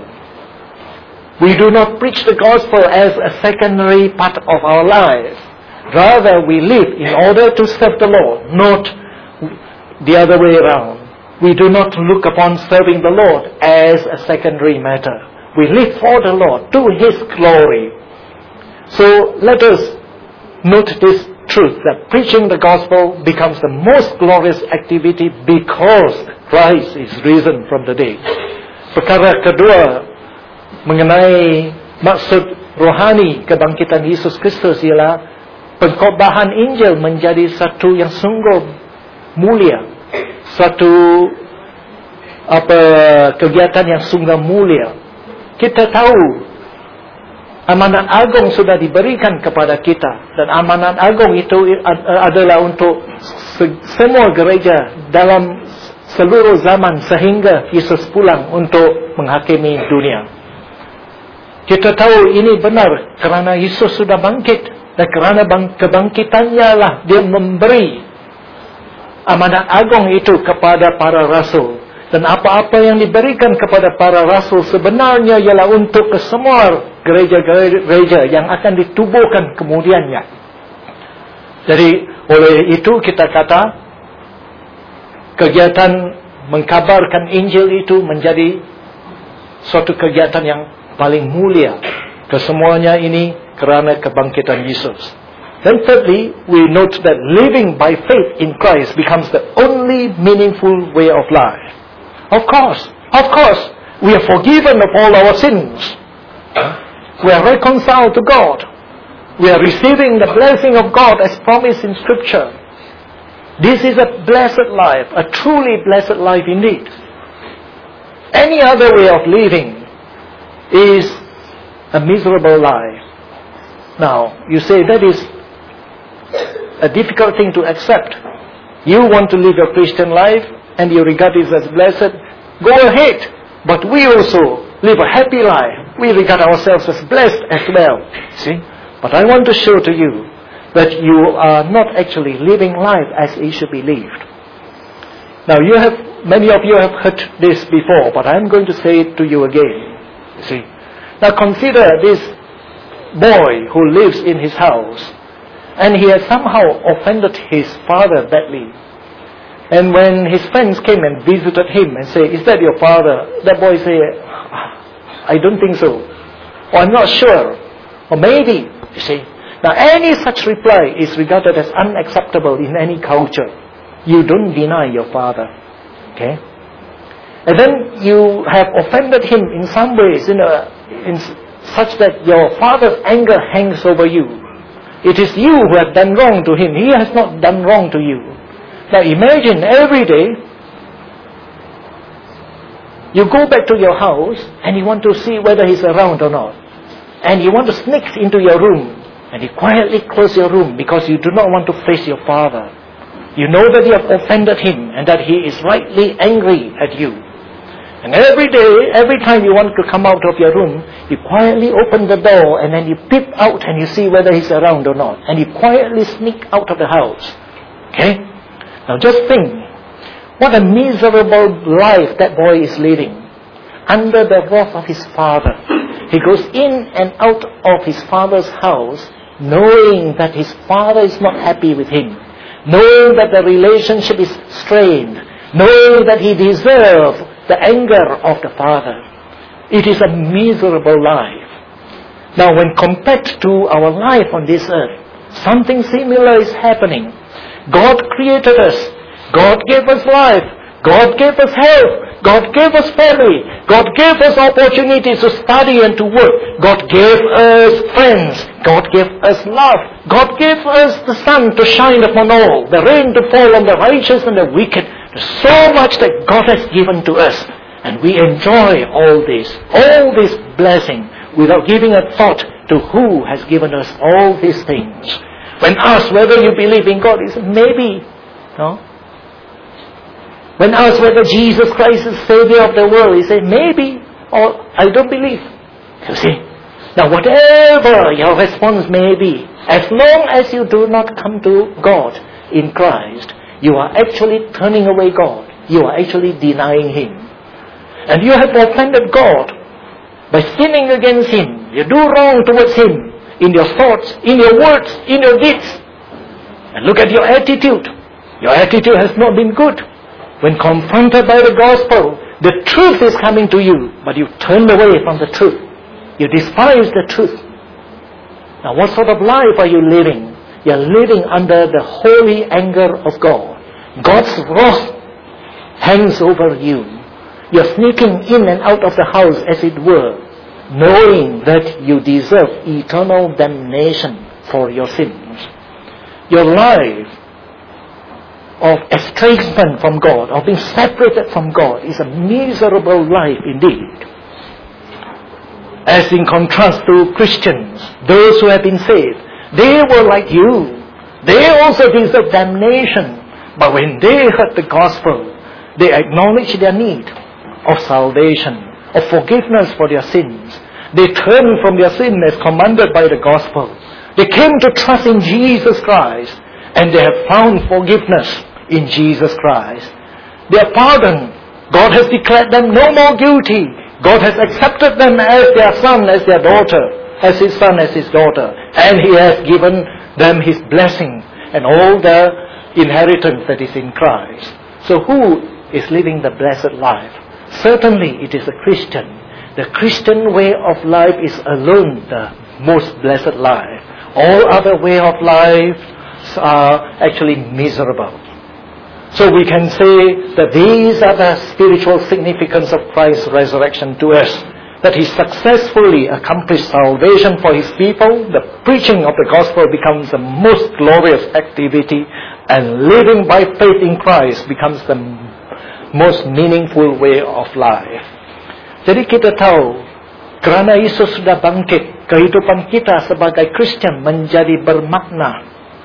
We do not preach the gospel as a secondary part of our life. Rather, we live in order to serve the Lord, not the other way around. We do not look upon serving the Lord as a secondary matter. We live for the Lord, to His glory. So let us note this truth that preaching the gospel becomes the most glorious activity because Christ is risen from the dead. Perkara kedua mengenai maksud rohani kebangkitan Yesus Kristus ialah pengkhotbahan Injil menjadi satu yang sungguh mulia, satu apa kegiatan yang sungguh mulia. Kita tahu amanat agung sudah diberikan kepada kita, dan amanat agung itu adalah untuk semua gereja dalam seluruh zaman sehingga Yesus pulang untuk menghakimi dunia. Kita tahu ini benar kerana Yesus sudah bangkit, dan kerana kebangkitannya lah dia memberi amanat agung itu kepada para rasul. Dan apa-apa yang diberikan kepada para rasul sebenarnya ialah untuk ke semua gereja-gereja yang akan ditubuhkan kemudiannya. Jadi oleh itu kita kata kegiatan mengkabarkan Injil itu menjadi suatu kegiatan yang paling mulia. Kesemuanya ini kerana kebangkitan Yesus. Then thirdly, we note that living by faith in Christ becomes the only meaningful way of life. Of course, of course, we are forgiven of all our sins. We are reconciled to God. We are receiving the blessing of God as promised in Scripture. This is a blessed life, a truly blessed life indeed. Any other way of living is a miserable life. Now, you say that is a difficult thing to accept. You want to live a Christian life and you regard it as blessed, go ahead. But we also live a happy life. We regard ourselves as blessed as well. See? But I want to show to you that you are not actually living life as it should be lived. Now, you have, many of you have heard this before, but I'm going to say it to you again. You see? Now consider this boy who lives in his house, and he has somehow offended his father badly. And when his friends came and visited him and say, "Is that your father?" That boy say, "I don't think so." Or, "I'm not sure." Or maybe, you see. Now any such reply is regarded as unacceptable in any culture. You don't deny your father. Okay? And then you have offended him in some ways, in, a, in such that your father's anger hangs over you. It is you who have done wrong to him. He has not done wrong to you. Now imagine every day you go back to your house and you want to see whether he's around or not. And you want to sneak into your room and you quietly close your room because you do not want to face your father. You know that you have offended him and that he is rightly angry at you. And every day, every time you want to come out of your room, you quietly open the door and then you peep out and you see whether he's around or not. And you quietly sneak out of the house. Okay? Now just think, what a miserable life that boy is living. Under the wrath of his father. He goes in and out of his father's house knowing that his father is not happy with him. Knowing that the relationship is strained. Knowing that he deserves the anger of the father. It is a miserable life. Now when compared to our life on this earth, something similar is happening. God created us. God gave us life. God gave us health. God gave us family. God gave us opportunities to study and to work. God gave us friends. God gave us love. God gave us the sun to shine upon all, the rain to fall on the righteous and the wicked. There's so much that God has given to us. And we enjoy all this, all this blessing, without giving a thought to who has given us all these things. When asked whether you believe in God, he said, maybe. No? When asked whether Jesus Christ is Savior of the world, he said, maybe, or I don't believe. You see? Now whatever your response may be, as long as you do not come to God in Christ, you are actually turning away God. You are actually denying Him. And you have offended God by sinning against Him. You do wrong towards Him in your thoughts, in your words, in your deeds. And look at your attitude. Your attitude has not been good. When confronted by the gospel, the truth is coming to you, but you turned away from the truth. You despise the truth. Now what sort of life are you living? You're living under the holy anger of God. God's wrath hangs over you. You're sneaking in and out of the house, as it were, knowing that you deserve eternal damnation for your sins. Your life of estrangement from God, of being separated from God, is a miserable life indeed. As in contrast to Christians, those who have been saved, they were like you. They also deserve damnation. But when they heard the gospel, they acknowledged their need of salvation, of forgiveness for their sins. They turned from their sin as commanded by the gospel. They came to trust in Jesus Christ, and they have found forgiveness in Jesus Christ. They are pardoned. God has declared them no more guilty. God has accepted them as their son, as their daughter, as his son, as his daughter. And he has given them his blessing and all the inheritance that is in Christ. So who is living the blessed life? Certainly it is a Christian. The Christian way of life is alone the most blessed life. All other way of life are actually miserable. So we can say that these are the spiritual significance of Christ's resurrection to us. That he successfully accomplished salvation for his people. The preaching of the gospel becomes the most glorious activity, and living by faith in Christ becomes the most meaningful way of life. Jadi kita tahu, kerana Yesus sudah bangkit, kehidupan kita sebagai Kristen menjadi bermakna.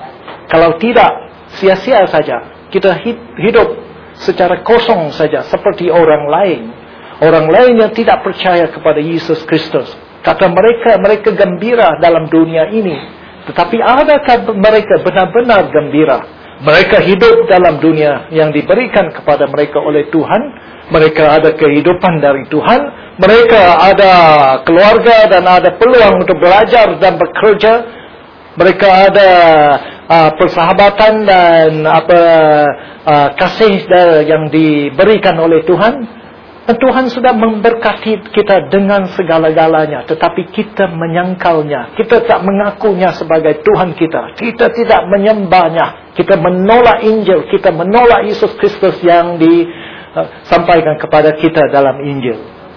Kalau tidak, sia-sia saja. Kita hidup secara kosong saja seperti orang lain. Orang lain yang tidak percaya kepada Yesus Kristus. Kata mereka, mereka gembira dalam dunia ini. Tetapi adakah mereka benar-benar gembira? Mereka hidup dalam dunia yang diberikan kepada mereka oleh Tuhan. Mereka ada kehidupan dari Tuhan. Mereka ada keluarga dan ada peluang untuk belajar dan bekerja. Mereka ada uh, persahabatan dan apa uh, kasih yang diberikan oleh Tuhan. Dan Tuhan sudah memberkati kita dengan segala-galanya. Tetapi kita menyangkalnya. Kita tak mengakunya sebagai Tuhan kita. Kita tidak menyembahnya. Kita menolak Injil. Kita menolak Yesus Kristus yang disampaikan kepada kita dalam Injil.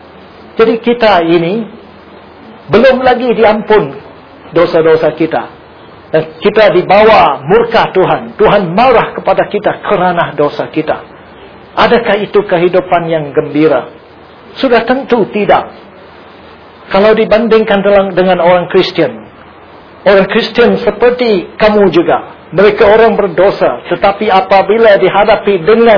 Jadi kita ini belum lagi diampun dosa-dosa kita. Dan kita dibawa murka Tuhan. Tuhan marah kepada kita kerana dosa kita. Adakah itu kehidupan yang gembira? Sudah tentu tidak. Kalau dibandingkan dengan orang Kristen. Orang Kristen seperti kamu juga. Mereka orang berdosa. Tetapi apabila dihadapi dengan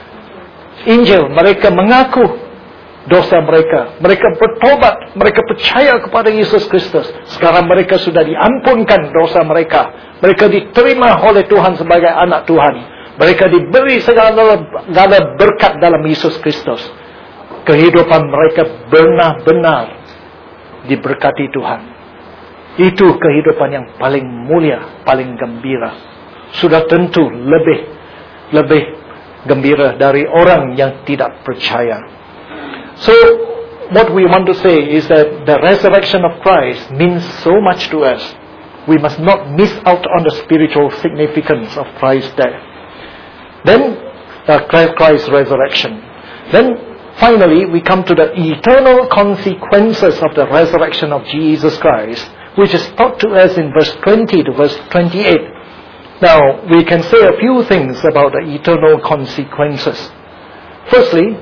Injil, mereka mengaku dosa mereka. Mereka bertobat. Mereka percaya kepada Yesus Kristus. Sekarang mereka sudah diampunkan dosa mereka. Mereka diterima oleh Tuhan sebagai anak Tuhan. Mereka diberi segala berkat dalam Yesus Kristus. Kehidupan mereka benar-benar diberkati Tuhan. Itu kehidupan yang paling mulia, paling gembira. Sudah tentu lebih lebih gembira dari orang yang tidak percaya. So, what we want to say is that the resurrection of Christ means so much to us. We must not miss out on the spiritual significance of Christ's death. Then, uh, Christ's resurrection. Then, finally, we come to the eternal consequences of the resurrection of Jesus Christ, which is taught to us in verse twenty to verse twenty-eight. Now, we can say a few things about the eternal consequences. Firstly,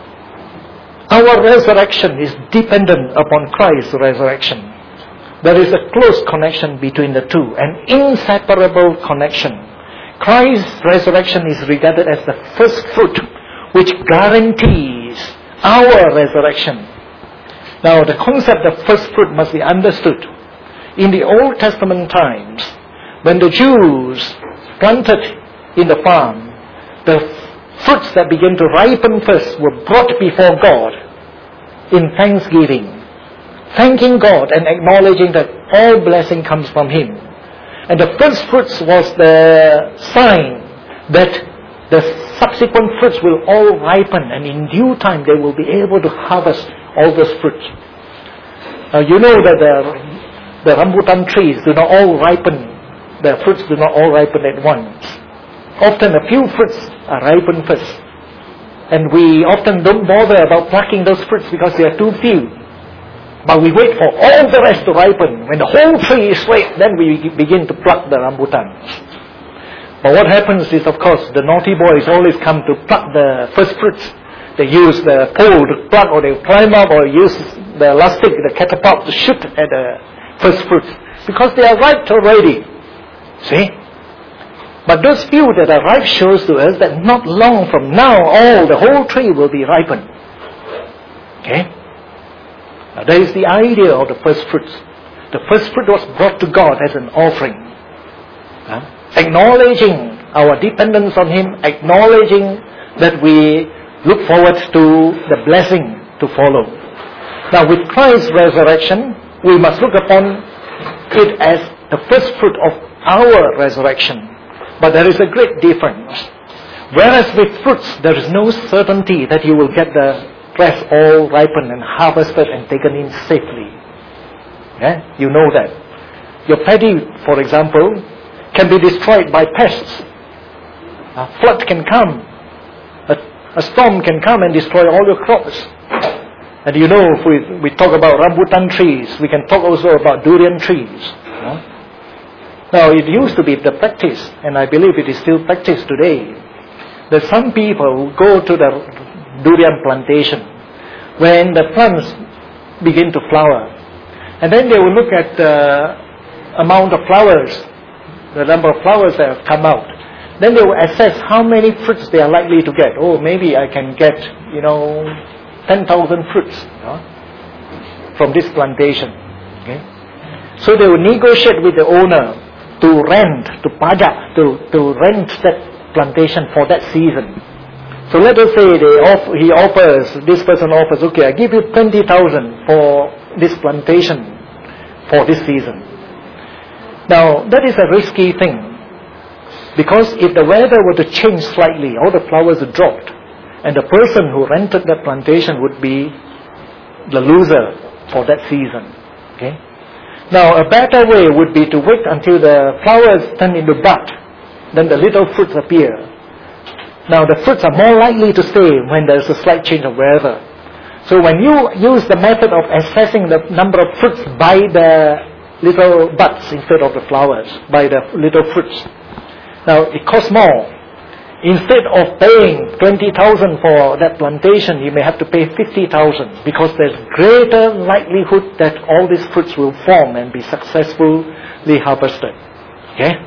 our resurrection is dependent upon Christ's resurrection. There is a close connection between the two, an inseparable connection. Christ's resurrection is regarded as the first fruit, which guarantees our resurrection. Now, the concept of first fruit must be understood. In the Old Testament times, when the Jews planted in the farm, the fruits that began to ripen first were brought before God in thanksgiving, thanking God and acknowledging that all blessing comes from Him. And the first fruits was the sign that the subsequent fruits will all ripen, and in due time they will be able to harvest all those fruits. Now you know that the, the rambutan trees do not all ripen the fruits do not all ripen at once. Often a few fruits are ripened first. And we often don't bother about plucking those fruits because they are too few. But we wait for all the rest to ripen. When the whole tree is ripe, then we begin to pluck the rambutans. But what happens is, of course, the naughty boys always come to pluck the first fruits. They use the pole to pluck, or they climb up, or use the elastic, the catapult to shoot at the first fruits. Because they are ripe already. See? But those few that are ripe shows to us that not long from now, all, the whole tree will be ripened. Okay? Now that is the idea of the first fruits. The first fruit was brought to God as an offering. Huh? Acknowledging our dependence on Him, acknowledging that we look forward to the blessing to follow. Now with Christ's resurrection, we must look upon it as the first fruit of our resurrection. But there is a great difference. Whereas with fruits, there is no certainty that you will get the rest all ripened and harvested and taken in safely. Yeah? You know that. Your paddy, for example, can be destroyed by pests. A flood can come. A, a storm can come and destroy all your crops. And you know, if we, we talk about rambutan trees, we can talk also about durian trees. Yeah? Now, it used to be the practice, and I believe it is still practiced today, that some people go to the durian plantation when the plants begin to flower. And then they will look at the amount of flowers, the number of flowers that have come out. Then they will assess how many fruits they are likely to get. Oh, maybe I can get, you know, ten thousand fruits, you know, from this plantation. Okay? So they will negotiate with the owner to rent, to pajak, to, to rent that plantation for that season. So let us say they off, he offers, this person offers, okay, I give you twenty thousand for this plantation for this season. Now, that is a risky thing. Because if the weather were to change slightly, all the flowers would drop. And the person who rented that plantation would be the loser for that season. Okay? Now, a better way would be to wait until the flowers turn into bud. Then the little fruits appear. Now, the fruits are more likely to stay when there is a slight change of weather. So when you use the method of assessing the number of fruits by the little buds instead of the flowers, by the little fruits. Now, it costs more. Instead of paying twenty thousand for that plantation, you may have to pay fifty thousand because there's greater likelihood that all these fruits will form and be successfully harvested. Okay?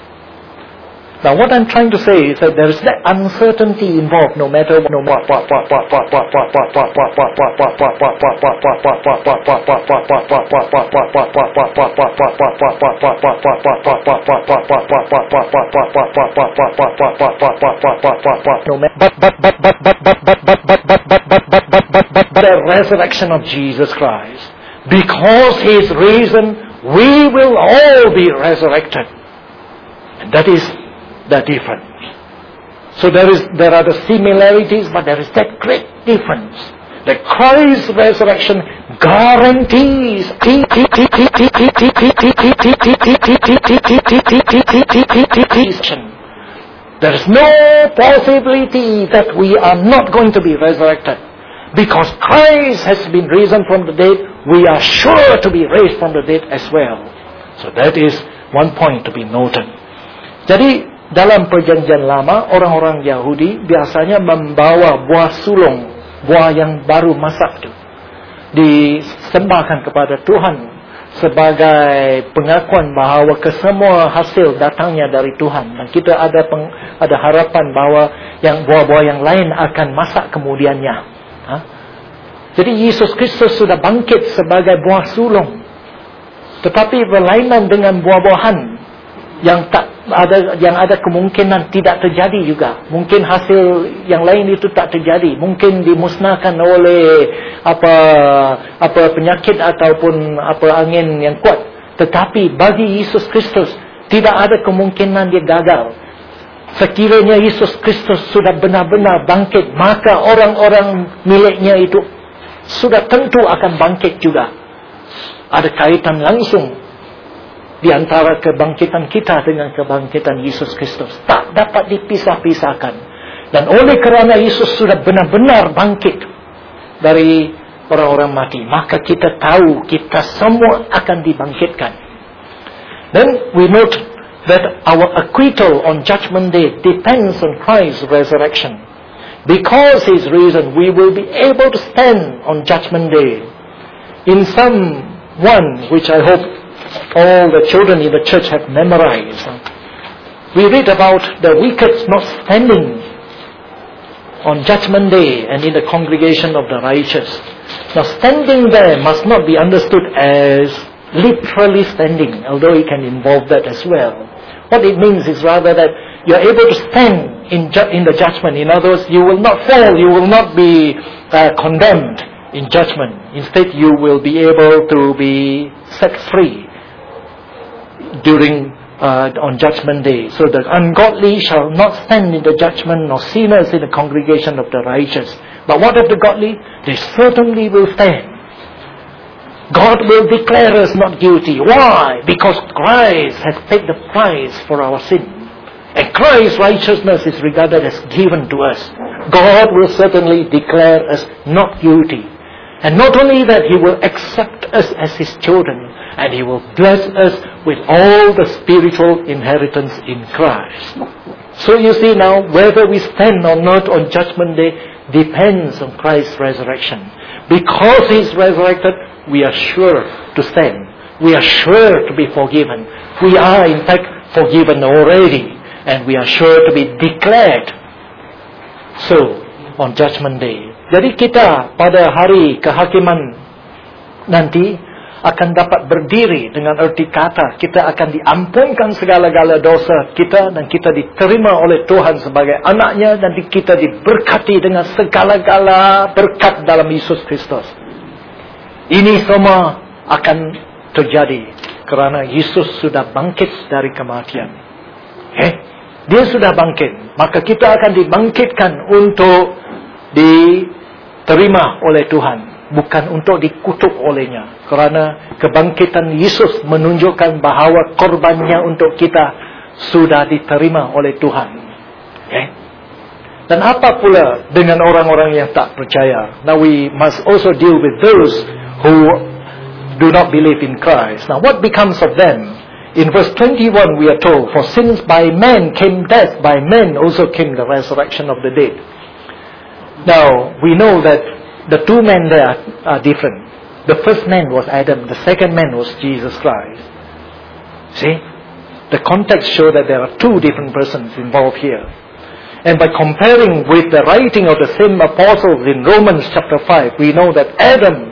Now, what I'm trying to say is that there is that uncertainty involved no matter no what what what what what what what what what what what what the resurrection of Jesus Christ. Because He is risen, we will all be resurrected. And that is the difference. So there is there are the similarities, but there is that great difference. That Christ's resurrection guarantees there is no possibility that we are not going to be resurrected. Because Christ has been risen from the dead, we are sure to be raised from the dead as well. So that is one point to be noted. Jadi dalam perjanjian lama, orang-orang Yahudi biasanya membawa buah sulung, buah yang baru masak itu, disembahkan kepada Tuhan sebagai pengakuan bahawa kesemua hasil datangnya dari Tuhan. Dan kita ada peng, ada harapan bahawa yang buah-buah yang lain akan masak kemudiannya. Ha? Jadi Yesus Kristus sudah bangkit sebagai buah sulung. Tetapi berlainan dengan buah-buahan yang tak ada, yang ada kemungkinan tidak terjadi juga. Mungkin hasil yang lain itu tak terjadi. Mungkin dimusnahkan oleh apa apa penyakit ataupun apa angin yang kuat. Tetapi bagi Yesus Kristus tidak ada kemungkinan dia gagal. Sekiranya Yesus Kristus sudah benar-benar bangkit, maka orang-orang miliknya itu sudah tentu akan bangkit juga. Ada kaitan langsung di antara kebangkitan kita dengan kebangkitan Yesus Kristus. Tak dapat dipisah-pisahkan. Dan oleh kerana Yesus sudah benar-benar bangkit dari orang-orang mati, maka kita tahu kita semua akan dibangkitkan. Then we note that our acquittal on Judgment Day depends on Christ's resurrection. Because His reason, we will be able to stand on Judgment Day. In Psalm one, which I hope all the children in the church have memorized, we read about the wicked not standing on Judgment Day and in the congregation of the righteous. Now, standing there must not be understood as literally standing, although it can involve that as well. What it means is rather that you are able to stand in ju- in the judgment. In other words, you will not fall, you will not be uh, condemned in judgment. Instead, you will be able to be set free during uh, on Judgment Day. So the ungodly shall not stand in the judgment, nor sinners in the congregation of the righteous. But what of the godly? They certainly will stand. God will declare us not guilty. Why? Because Christ has paid the price for our sin. And Christ's righteousness is regarded as given to us. God will certainly declare us not guilty. And not only that, He will accept us as His children, and He will bless us with all the spiritual inheritance in Christ. So you see now, whether we stand or not on Judgment Day depends on Christ's resurrection. Because He is resurrected, we are sure to stand. We are sure to be forgiven. We are in fact forgiven already. And we are sure to be declared so on Judgment Day. Jadi kita pada hari kehakiman nanti akan dapat berdiri dengan erti kata kita akan diampunkan segala-gala dosa kita dan kita diterima oleh Tuhan sebagai anaknya dan kita diberkati dengan segala-gala berkat dalam Yesus Kristus. Ini semua akan terjadi kerana Yesus sudah bangkit dari kematian. Eh, Dia sudah bangkit, maka kita akan dibangkitkan untuk diterima oleh Tuhan, bukan untuk dikutuk olehnya. Kerana kebangkitan Yesus menunjukkan bahawa korbannya untuk kita sudah diterima oleh Tuhan. Eh? Dan apa pula dengan orang-orang yang tak percaya? Now we must also deal with those who do not believe in Christ. Now what becomes of them? In verse twenty-one we are told, for since by men came death, by men also came the resurrection of the dead. Now, we know that the two men there are different. The first man was Adam, the second man was Jesus Christ. See? The context shows that there are two different persons involved here. And by comparing with the writing of the same apostles in Romans chapter five, we know that Adam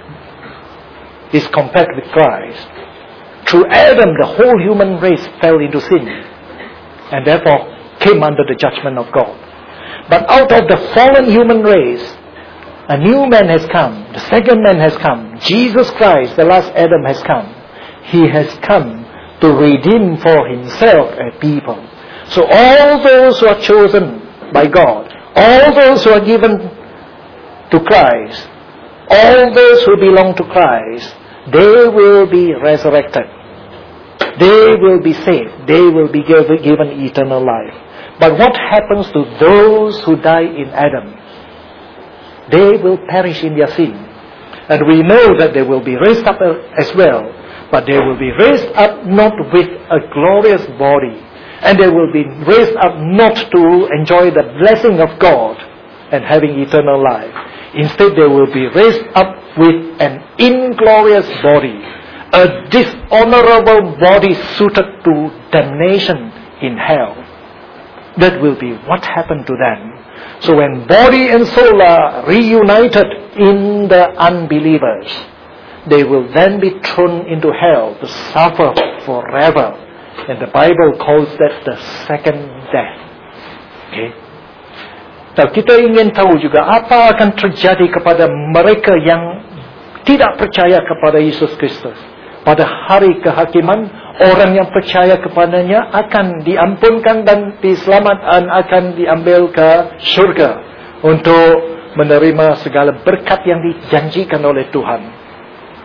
is compared with Christ. Through Adam, the whole human race fell into sin and therefore came under the judgment of God. But out of the fallen human race, a new man has come. The second man has come. Jesus Christ, the last Adam, has come. He has come to redeem for Himself a people. So all those who are chosen by God, all those who are given to Christ, all those who belong to Christ, they will be resurrected. They will be saved. They will be given eternal life. But what happens to those who die in Adam? They will perish in their sin. And we know that they will be raised up as well. But they will be raised up not with a glorious body. And they will be raised up not to enjoy the blessing of God and having eternal life. Instead, they will be raised up with an inglorious body. A dishonorable body suited to damnation in hell. That will be what happened to them. So when body and soul are reunited in the unbelievers, they will then be thrown into hell to suffer forever. And the Bible calls that the second death. Okay? Now kita ingin tahu juga apa akan terjadi kepada mereka yang tidak percaya kepada Yesus Kristus. Pada hari kehakiman, orang yang percaya kepadanya akan diampunkan dan diselamatkan, akan diambil ke syurga untuk menerima segala berkat yang dijanjikan oleh Tuhan.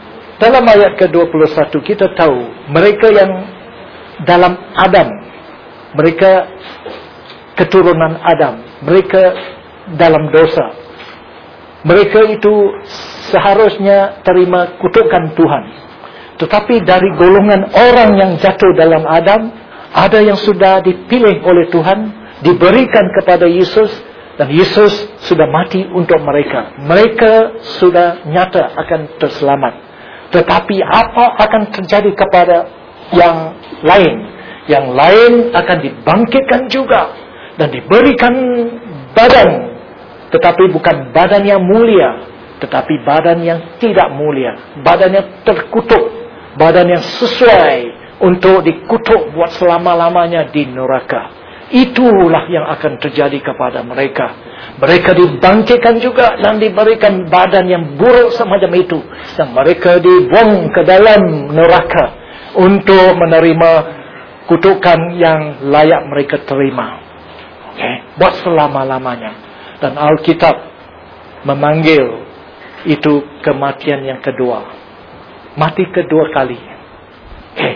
dalam ayat ke dua puluh satu kita tahu mereka yang dalam Adam, mereka keturunan Adam, mereka dalam dosa, mereka itu seharusnya terima kutukan Tuhan. Tetapi dari golongan orang yang jatuh dalam Adam, ada yang sudah dipilih oleh Tuhan, diberikan kepada Yesus, dan Yesus sudah mati untuk mereka. Mereka sudah nyata akan terselamat. Tetapi apa akan terjadi kepada yang lain? Yang lain akan dibangkitkan juga dan diberikan badan, tetapi bukan badan yang mulia, tetapi badan yang tidak mulia, badan yang terkutuk, badan yang sesuai untuk dikutuk buat selama-lamanya di neraka. Itulah yang akan terjadi kepada mereka. Mereka dibangkitkan juga dan diberikan badan yang buruk semacam itu, dan mereka dibuang ke dalam neraka untuk menerima kutukan yang layak mereka terima. Okay? Buat selama-lamanya. Dan Alkitab memanggil itu kematian yang kedua. Mati kedua kali. Okay.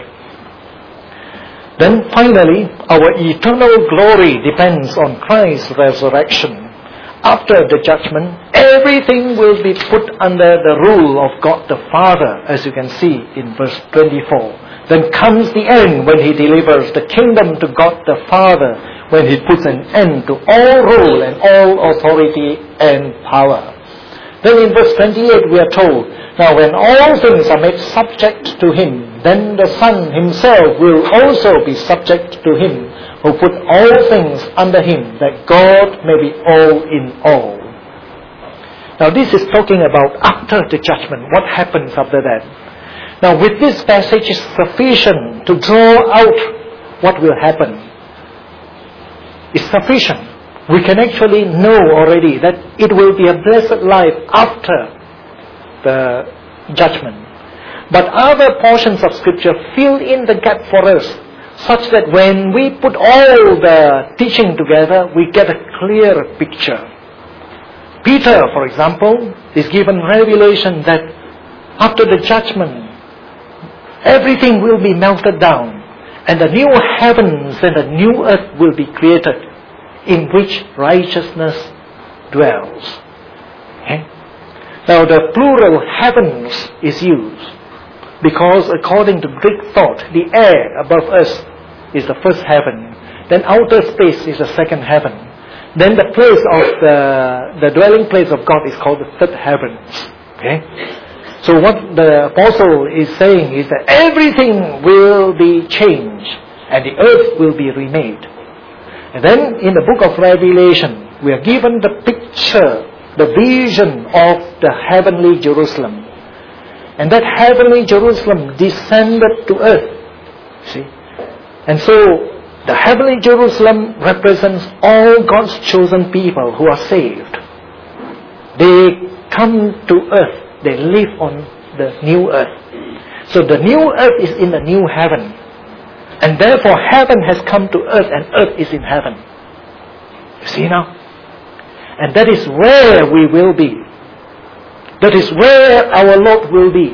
Then finally, our eternal glory depends on Christ's resurrection. After the judgment, everything will be put under the rule of God the Father, as you can see in verse twenty-four. Then comes the end when He delivers the kingdom to God the Father, when He puts an end to all rule and all authority and power. Then in verse twenty-eight we are told, now when all things are made subject to Him, then the Son Himself will also be subject to Him, who put all things under Him, that God may be all in all. Now this is talking about after the judgment, what happens after that. Now with this passage is sufficient to draw out what will happen. It's sufficient. We can actually know already that it will be a blessed life after the judgment. But other portions of Scripture fill in the gap for us, such that when we put all the teaching together, we get a clear picture. Peter, for example, is given revelation that after the judgment, everything will be melted down, and the new heavens and the new earth will be created, in which righteousness dwells. Okay? Now the plural heavens is used, because according to Greek thought, the air above us is the first heaven. Then outer space is the second heaven. Then the place of the, the dwelling place of God is called the third heavens. Okay? So what the apostle is saying is that everything will be changed and the earth will be remade. And then in the book of Revelation, we are given the picture, the vision of the heavenly Jerusalem. And that heavenly Jerusalem descended to earth. See? And so, the heavenly Jerusalem represents all God's chosen people who are saved. They come to earth. They live on the new earth. So the new earth is in the new heaven. And therefore, heaven has come to earth and earth is in heaven. You see now? And that is where we will be. That is where our Lord will be.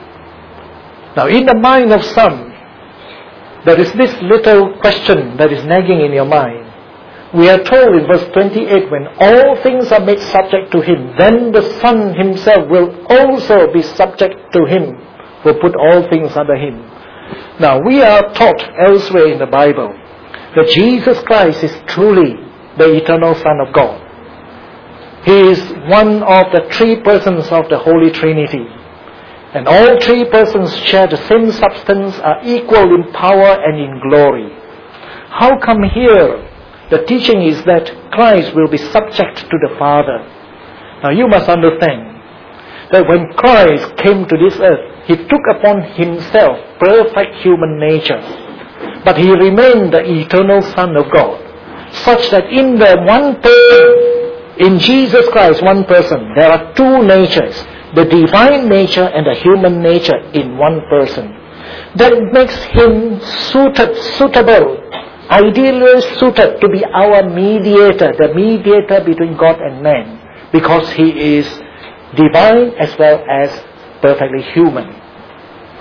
Now, in the mind of some, there is this little question that is nagging in your mind. We are told in verse twenty-eight, when all things are made subject to Him, then the Son Himself will also be subject to Him, who put all things under Him. Now, we are taught elsewhere in the Bible that Jesus Christ is truly the eternal Son of God. He is one of the three persons of the Holy Trinity. And all three persons share the same substance, are equal in power and in glory. How come here the teaching is that Christ will be subject to the Father? Now you must understand that when Christ came to this earth, He took upon Himself perfect human nature. But He remained the eternal Son of God, such that in the one person, in Jesus Christ, one person, there are two natures, the divine nature and the human nature in one person. That makes Him suited, suitable, ideally suited to be our mediator, the mediator between God and man, because He is divine as well as perfectly human.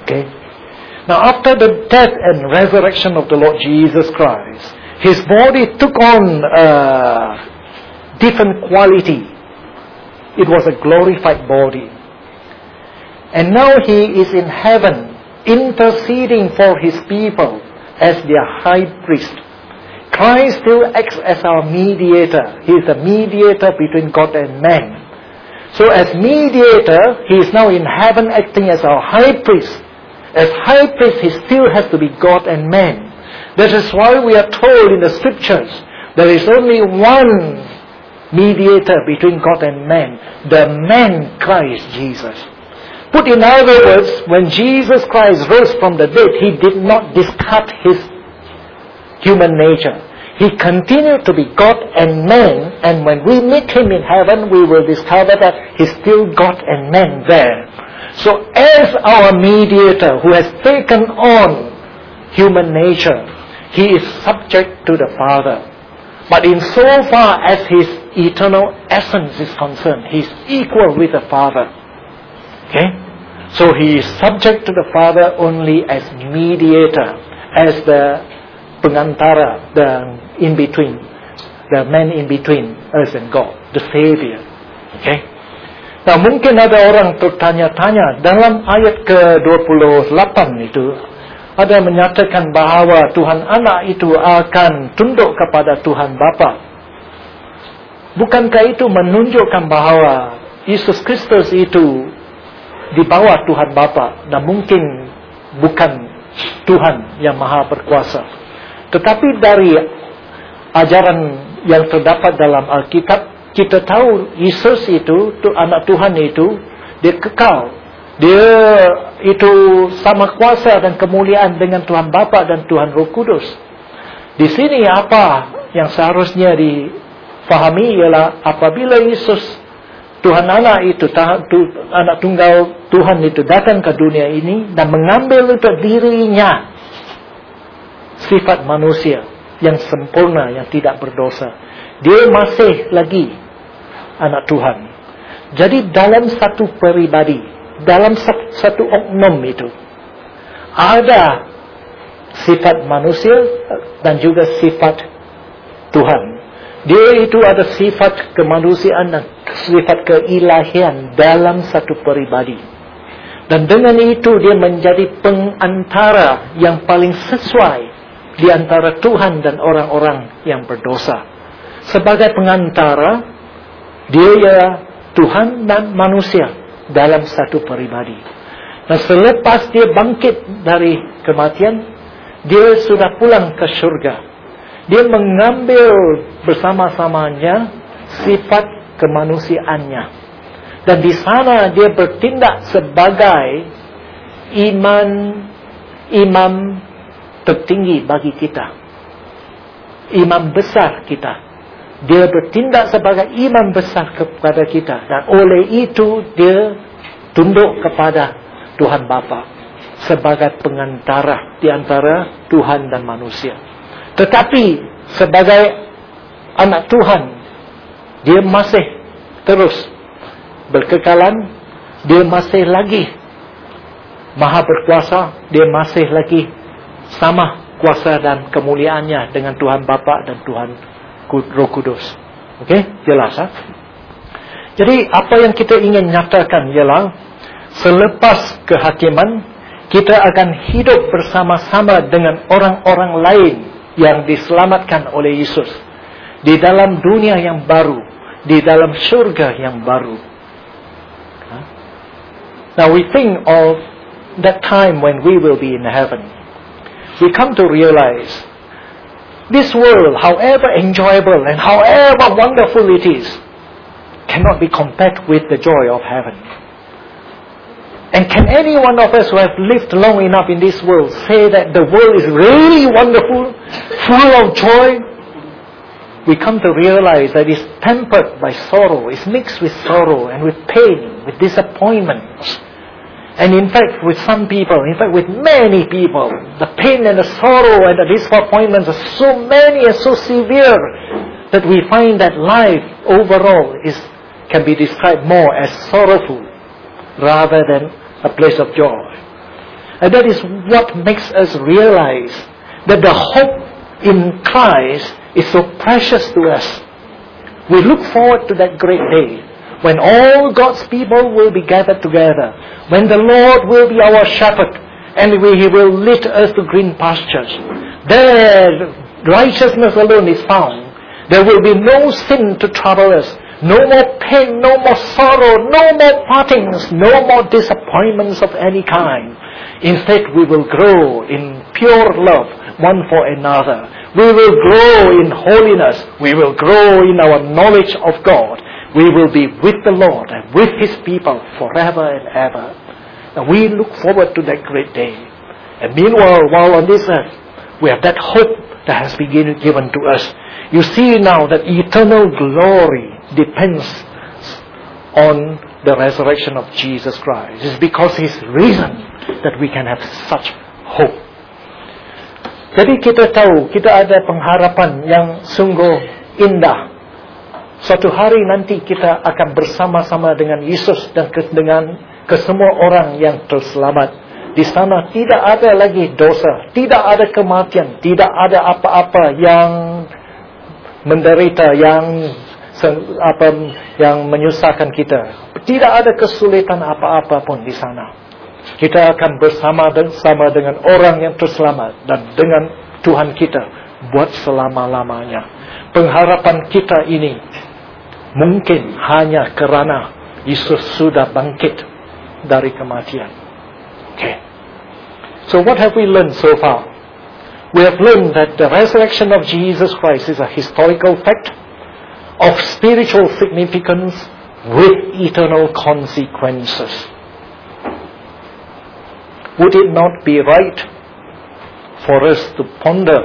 Okay? Now after the death and resurrection of the Lord Jesus Christ, His body took on a different quality. It was a glorified body. And now He is in heaven, interceding for His people as their high priest. Christ still acts as our mediator. He is the mediator between God and man. So as mediator, He is now in heaven acting as our high priest. As high priest, He still has to be God and man. That is why we are told in the scriptures, there is only one mediator between God and man, the man Christ Jesus. Put in other words, when Jesus Christ rose from the dead, He did not discard His human nature. He continued to be God and man, and when we meet Him in heaven, we will discover that He's still God and man there. So as our mediator who has taken on human nature, He is subject to the Father. But in so far as His eternal essence is concerned, He is equal with the Father. Okay? So He is subject to the Father only as mediator, as the pengantara, the in-between, the man in between us and God, the Savior. Okay? Nah, mungkin ada orang bertanya-tanya, dalam ayat ke dua puluh delapan itu, ada menyatakan bahawa Tuhan Anak itu akan tunduk kepada Tuhan Bapa. Bukankah itu menunjukkan bahawa Yesus Kristus itu di bawah Tuhan Bapa dan mungkin bukan Tuhan yang Maha Berkuasa? Tetapi dari ajaran yang terdapat dalam Alkitab, kita tahu Yesus itu, tu anak Tuhan itu, dia kekal. Dia itu sama kuasa dan kemuliaan dengan Tuhan Bapa dan Tuhan Roh Kudus. Di sini apa yang seharusnya difahami ialah apabila Yesus, Tuhan Anak itu, anak tunggal Tuhan itu datang ke dunia ini dan mengambil untuk dirinya sifat manusia yang sempurna, yang tidak berdosa. Dia masih lagi anak Tuhan. Jadi dalam satu peribadi, dalam satu oknum itu, ada sifat manusia dan juga sifat Tuhan. Dia itu ada sifat kemanusiaan dan sifat keilahian dalam satu peribadi. Dan dengan itu dia menjadi pengantara yang paling sesuai di antara Tuhan dan orang-orang yang berdosa. Sebagai pengantara, dia ialah Tuhan dan manusia dalam satu peribadi. Dan selepas dia bangkit dari kematian, dia sudah pulang ke syurga. Dia mengambil bersama-samanya sifat kemanusiaannya. Dan di sana dia bertindak sebagai iman, imam tertinggi bagi kita. Imam besar kita. Dia bertindak sebagai imam besar kepada kita. Dan oleh itu dia tunduk kepada Tuhan Bapa sebagai pengantara di antara Tuhan dan manusia. Tetapi sebagai anak Tuhan, dia masih terus berkekalan, dia masih lagi Maha Berkuasa, dia masih lagi sama kuasa dan kemuliaannya dengan Tuhan Bapa dan Tuhan Roh Kudus. Okey, jelas ha? Jadi apa yang kita ingin nyatakan ialah selepas kehakiman, kita akan hidup bersama-sama dengan orang-orang lain yang diselamatkan oleh Yesus di dalam dunia yang baru, di dalam syurga yang baru. Now we think of that time when we will be in heaven. We come to realize this world, however enjoyable and however wonderful it is, cannot be compared with the joy of heaven. And can any one of us who have lived long enough in this world say that the world is really wonderful, full of joy? We come to realize that it's tempered by sorrow, it's mixed with sorrow and with pain, with disappointment. And in fact, with some people, in fact with many people, the pain and the sorrow and the disappointments are so many and so severe that we find that life overall is can be described more as sorrowful rather than a place of joy. And that is what makes us realize that the hope in Christ is so precious to us. We look forward to that great day when all God's people will be gathered together, when the Lord will be our shepherd, and we, He will lead us to green pastures. There, righteousness alone is found. There will be no sin to trouble us, no more pain, no more sorrow, no more partings, no more disappointments of any kind. Instead, we will grow in pure love one for another. We will grow in holiness. We will grow in our knowledge of God. We will be with the Lord and with His people forever and ever. And we look forward to that great day. And meanwhile, while on this earth, we have that hope that has been given to us. You see now that eternal glory depends on the resurrection of Jesus Christ. It's because His risen that we can have such hope. Jadi kita tahu, kita ada pengharapan yang sungguh indah. Suatu hari nanti kita akan bersama-sama dengan Yesus dan dengan kesemua orang yang terselamat. Di sana tidak ada lagi dosa, tidak ada kematian, tidak ada apa-apa yang menderita, yang apa yang menyusahkan kita. Tidak ada kesulitan apa-apa pun di sana. Kita akan bersama-sama dengan orang yang terselamat dan dengan Tuhan kita buat selama-lamanya. Pengharapan kita ini mungkin hanya kerana Yesus sudah bangkit dari kematian. Okay. So what have we learned so far? We have learned that the resurrection of Jesus Christ is a historical fact of spiritual significance with eternal consequences. Would it not be right for us to ponder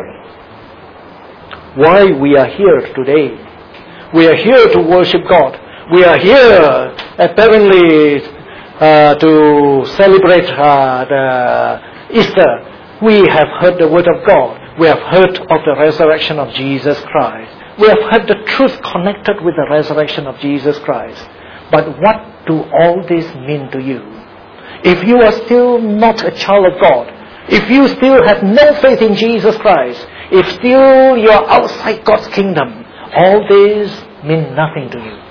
why we are here today? We are here to worship God. We are here apparently uh, to celebrate uh, the Easter. We have heard the word of God. We have heard of the resurrection of Jesus Christ. We have heard the truth connected with the resurrection of Jesus Christ. But what do all this mean to you? If you are still not a child of God, if you still have no faith in Jesus Christ, if still you are outside God's kingdom, all this means nothing to you.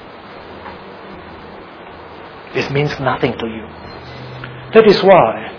This means nothing to you. That is why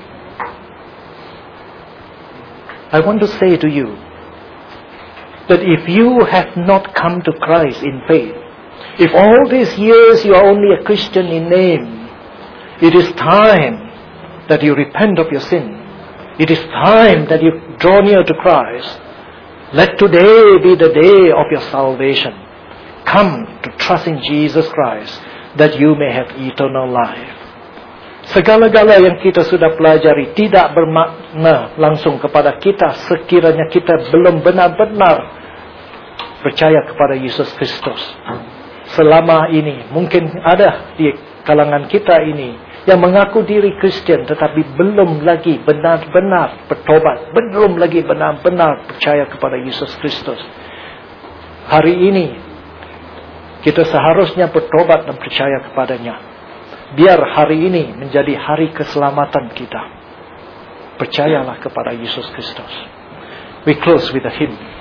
I want to say to you that if you have not come to Christ in faith, if all these years you are only a Christian in name, it is time that you repent of your sin. It is time that you draw near to Christ. Let today be the day of your salvation. Come to trust in Jesus Christ that you may have eternal life. Segala-gala yang kita sudah pelajari tidak bermakna langsung kepada kita sekiranya kita belum benar-benar percaya kepada Yesus Kristus. Selama ini mungkin ada di kalangan kita ini yang mengaku diri Kristian tetapi belum lagi benar-benar bertobat, belum lagi benar-benar percaya kepada Yesus Kristus. Hari ini kita seharusnya bertobat dan percaya kepadanya. Biar hari ini menjadi hari keselamatan kita. Percayalah kepada Yesus Kristus. We close with a hymn.